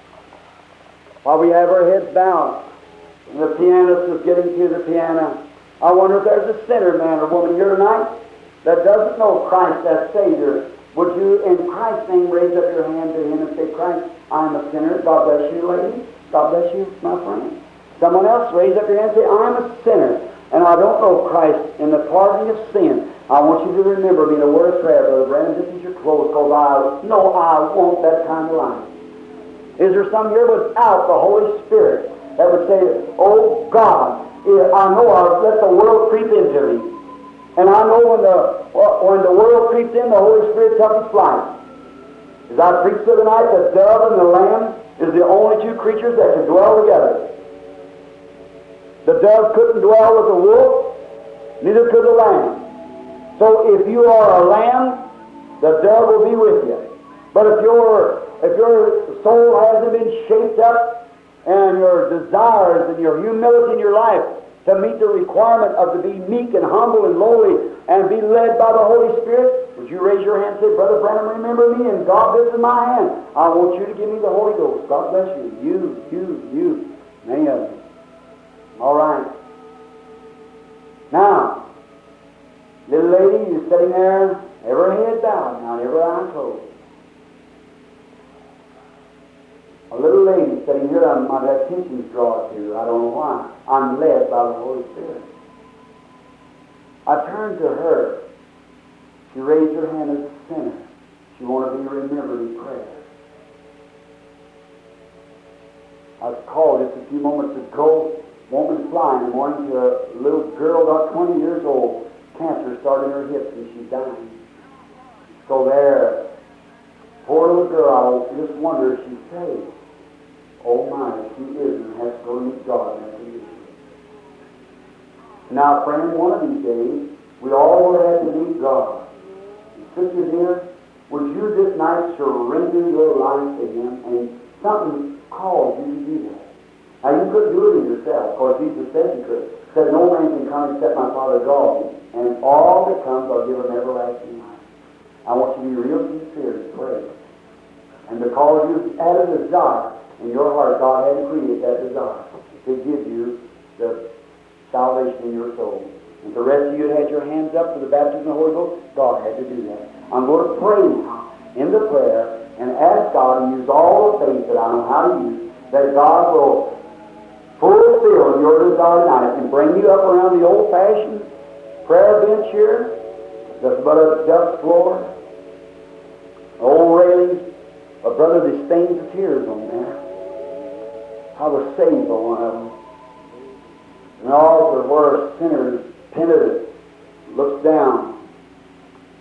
While we have our heads bowed and the pianist is getting to the piano, I wonder if there's a sinner man or woman here tonight that doesn't know Christ as Savior. Would you, in Christ's name, raise up your hand to Him and say, Christ, I'm a sinner. God bless you, lady. God bless you, my friend. Someone else, raise up your hand and say, I'm a sinner, and I don't know Christ in the pardon of sin. I want you to remember me in a word of prayer, Brother Brandon. This is your clothes, because I know I want that kind of life. Is there some here without the Holy Spirit that would say, oh God, I know I've let the world creep into me. And I know when the when the world creeps in, the Holy Spirit took its flight. As I preached the other night, the dove and the lamb is the only two creatures that can dwell together. The dove couldn't dwell with the wolf, neither could the lamb. So if you are a lamb, the dove will be with you. But if your if your soul hasn't been shaped up, and your desires and your humility in your life to meet the requirement of to be meek and humble and lowly and be led by the Holy Spirit, would you raise your hand and say, Brother Branham, remember me, and God, this is my hand. I want you to give me the Holy Ghost. God bless you. You, you, you. Many of you. All right. Now, little lady, you're sitting there, every head bowed now, every eye closed. A little lady sitting here, I'm, my attention's drawn to. I don't know why. I'm led by the Holy Spirit. I turned to her. She raised her hand as a sinner. She wanted to be remembered in prayer. I was called just a few moments ago, woman flying in the morning, to a little girl about twenty years old. Cancer started in her hips and she's dying. So there, poor little girl, I just wonder if she's saved. Oh my, she isn't, has to go to meet God after this. Now, friend, one of these days, we all will have to meet God. And sister dear, would you this night surrender your life to Him, and something calls you to do that? Now, you couldn't do it in yourself. Of course, Jesus said you could. He said, no man can come except my Father draws him, and all that comes I'll give him everlasting life. I want you to be real sincere to pray. And because you've had a desire in your heart, God had to create that desire to give you the salvation in your soul. And the rest of you had your hands up for the baptism of the Holy Ghost, God had to do that. I'm going to pray now in the prayer and ask God to use all the faith that I know how to use, that God will fulfill your desire tonight and bring you up around the old-fashioned prayer bench here, just but a dust floor, old railings. But brother, there's stains of tears on there. I was saved by one of them. An altar where a sinner, penitent, looks down.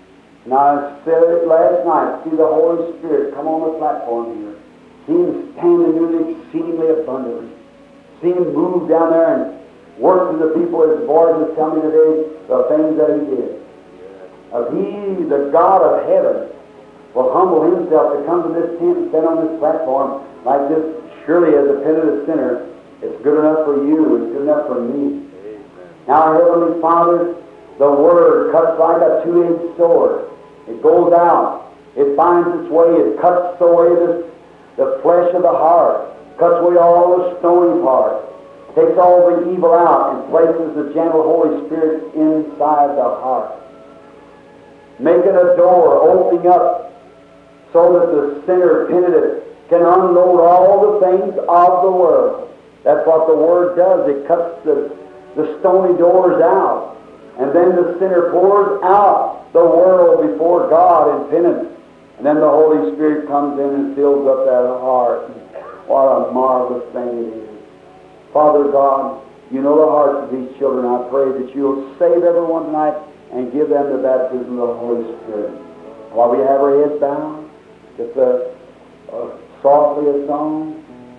And I said it last night, see the Holy Spirit come on the platform here. See Him stand and do the exceedingly abundantly. See Him move down there and work through the people as boys was telling me today, the things that He did. If He, the God of heaven, will humble Himself to come to this tent and stand on this platform like this, surely as a penitent sinner, it's good enough for you, it's good enough for me. Amen. Now, our Heavenly Father, the Word cuts like a two-edged sword. It goes out, it finds its way, it cuts away this, the flesh of the heart, cuts away all the stony part, takes all the evil out, and places the gentle Holy Spirit inside the heart, making a door, opening up so that the sinner penitent can unload all the things of the world. That's what the Word does. It cuts the, the stony doors out, and then the sinner pours out the world before God in penance, and then the Holy Spirit comes in and fills up that heart. What a marvelous thing it is. Father God, you know the hearts of these children. I pray that you'll save everyone tonight and give them the baptism of the Holy Spirit. While we have our heads bowed, just a, a softly a song.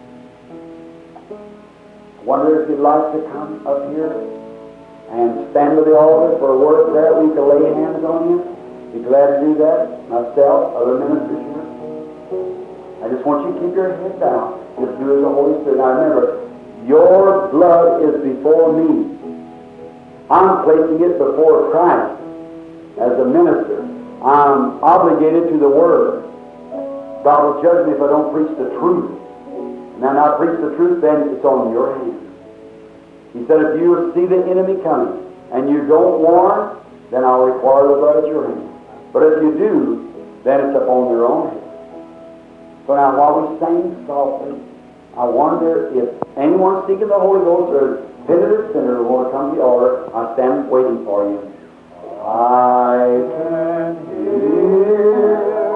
I wonder if you'd like to come up here and stand with the altar for a word of prayer. We can lay hands on you. Be glad to do that. Myself, other ministers here. I just want you to keep your head down. Just do as the Holy Spirit. Now remember, your blood is before me. I'm placing it before Christ as a minister. I'm obligated to the Word. God will judge me if I don't preach the truth. And then I preach the truth, then it's on your hands. He said, if you see the enemy coming and you don't warn, then I'll require the blood at your hand. But if you do, then it's upon your own hand. So now while we sing softly, I wonder if anyone seeking the Holy Ghost or penitent sinner who want to come to the altar, I stand waiting for you. I can hear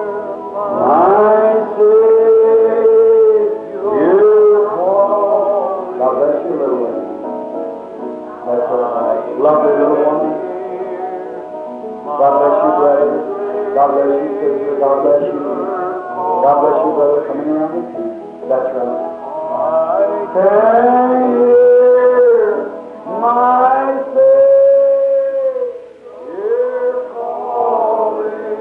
my Savior call. God bless you, little one. That's a lovely little woman. God bless you, brother. God bless you, sister. God bless you. God bless you, brother, coming around with you. That's right. I can hear my Savior calling.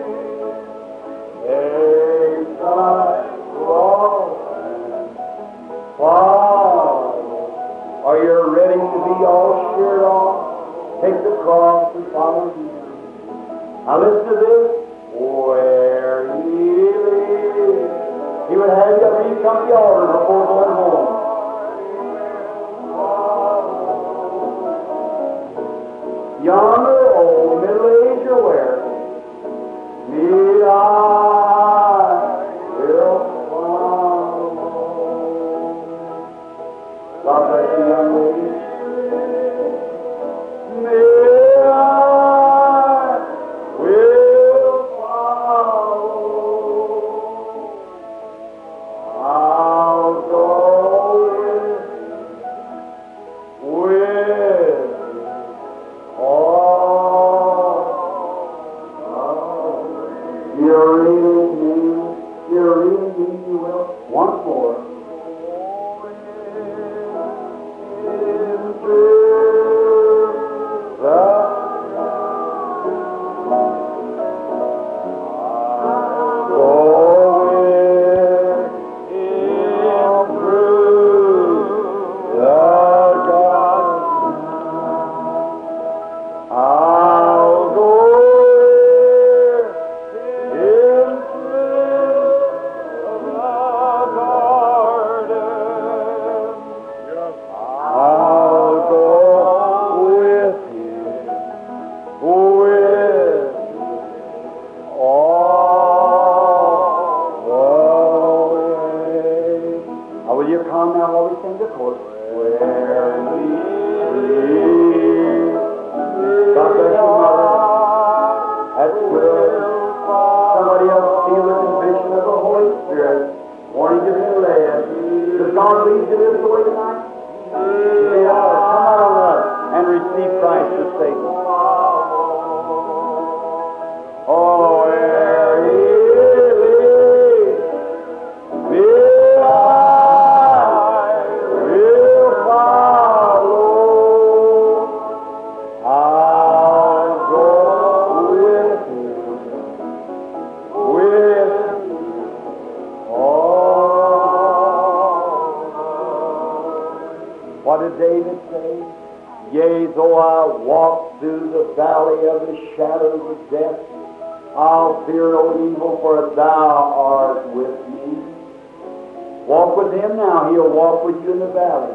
Take thy cross and follow. Are you ready to be all sheared off? Take the cross and follow Him. Now listen to this. Where He lives, He would have you up and come to the altar before going home. Yonder old middle-aged you're wearing, me I will follow. God bless you, young lady. Me I will follow. I'll go with you, with you, all. You're reading me, you're reading me, you will. Once more. though I walk through the valley of the shadows of death, I'll fear no evil, for thou art with me. Walk with him now. He'll walk with you in the valley.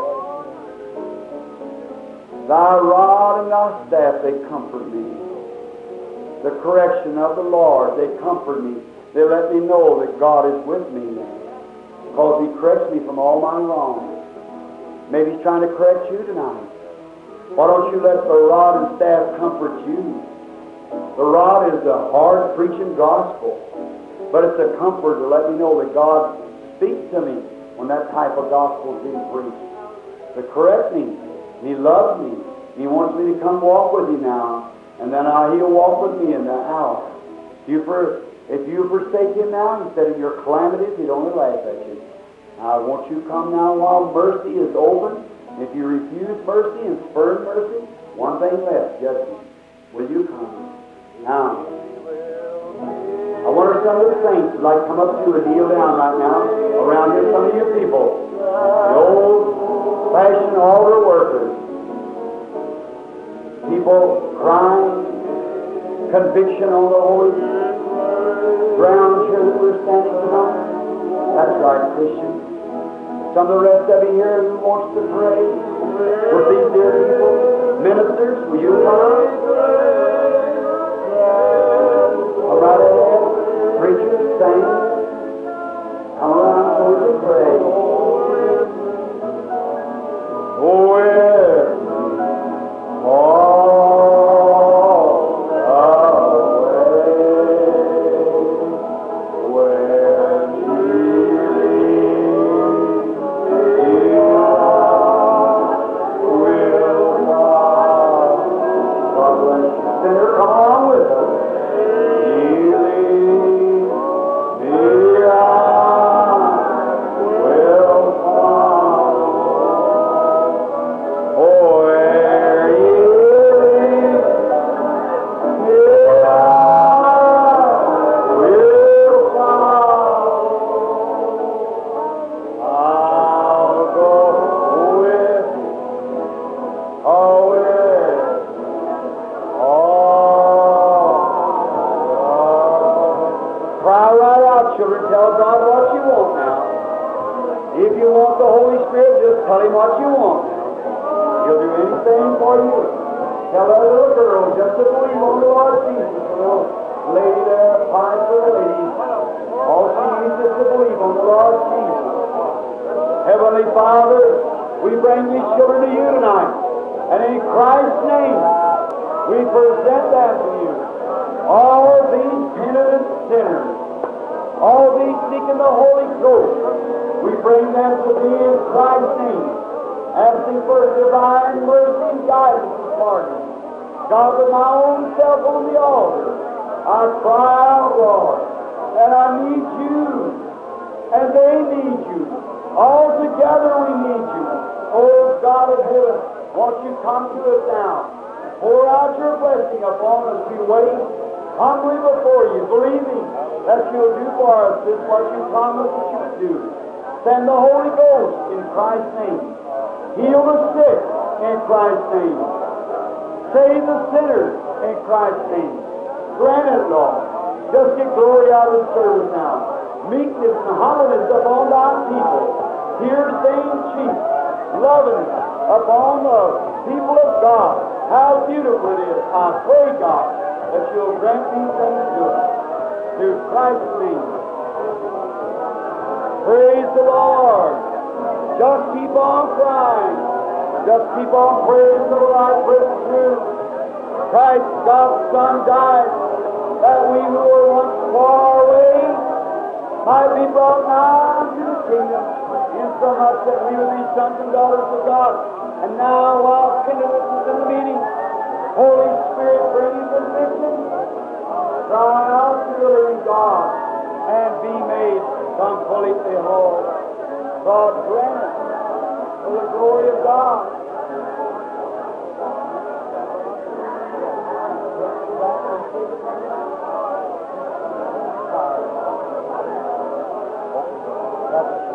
Thy rod and thy staff, they comfort me. The correction of the Lord, they comfort me. They let me know that God is with me, because he corrects me from all my wrongs. Maybe he's trying to correct you tonight. Why don't you let the rod and staff comfort you? The rod is the hard preaching gospel, but it's a comfort to let me know that God speaks to me when that type of gospel is being preached. To correct me. He loves me. He wants me to come walk with him now, and then uh, he'll walk with me in the hour. If you, for, if you forsake him now, instead of your calamities, he'd only laugh at you. I want you to come now while mercy is open. If you refuse mercy and spurn mercy, one thing left, judgment. Will you come? Now, I wonder if some of the saints would like to come up to you and kneel down right now around here. Some of you people, the old-fashioned altar workers, people crying, conviction on the holy ground here that we're standing tonight. That's right, Christians. Some of the rest of you here who wants to pray with these dear people, ministers, will you come? All right ahead. Preachers, saints, come around so we can pray. Oh, yes. Send the Holy Ghost in Christ's name. Heal the sick in Christ's name. Save the sinners in Christ's name. Grant it, Lord. Just get glory out of the service now. Meekness and humbleness upon thy people. Here saying chief, loving upon the people of God. How beautiful it is. I pray, God, that you'll grant these things to us. Through Christ's name. Praise the Lord. Just keep on crying. Just keep on praying till the light breaks through. Christ, God's Son, died that we who were once far away might be brought nigh unto the kingdom, insomuch that we would be sons and daughters of God. And now, while Pentecost is in the meeting, Holy Spirit brings conviction. Cry out to the living God and be made completely whole. God grant it for the glory of God. That's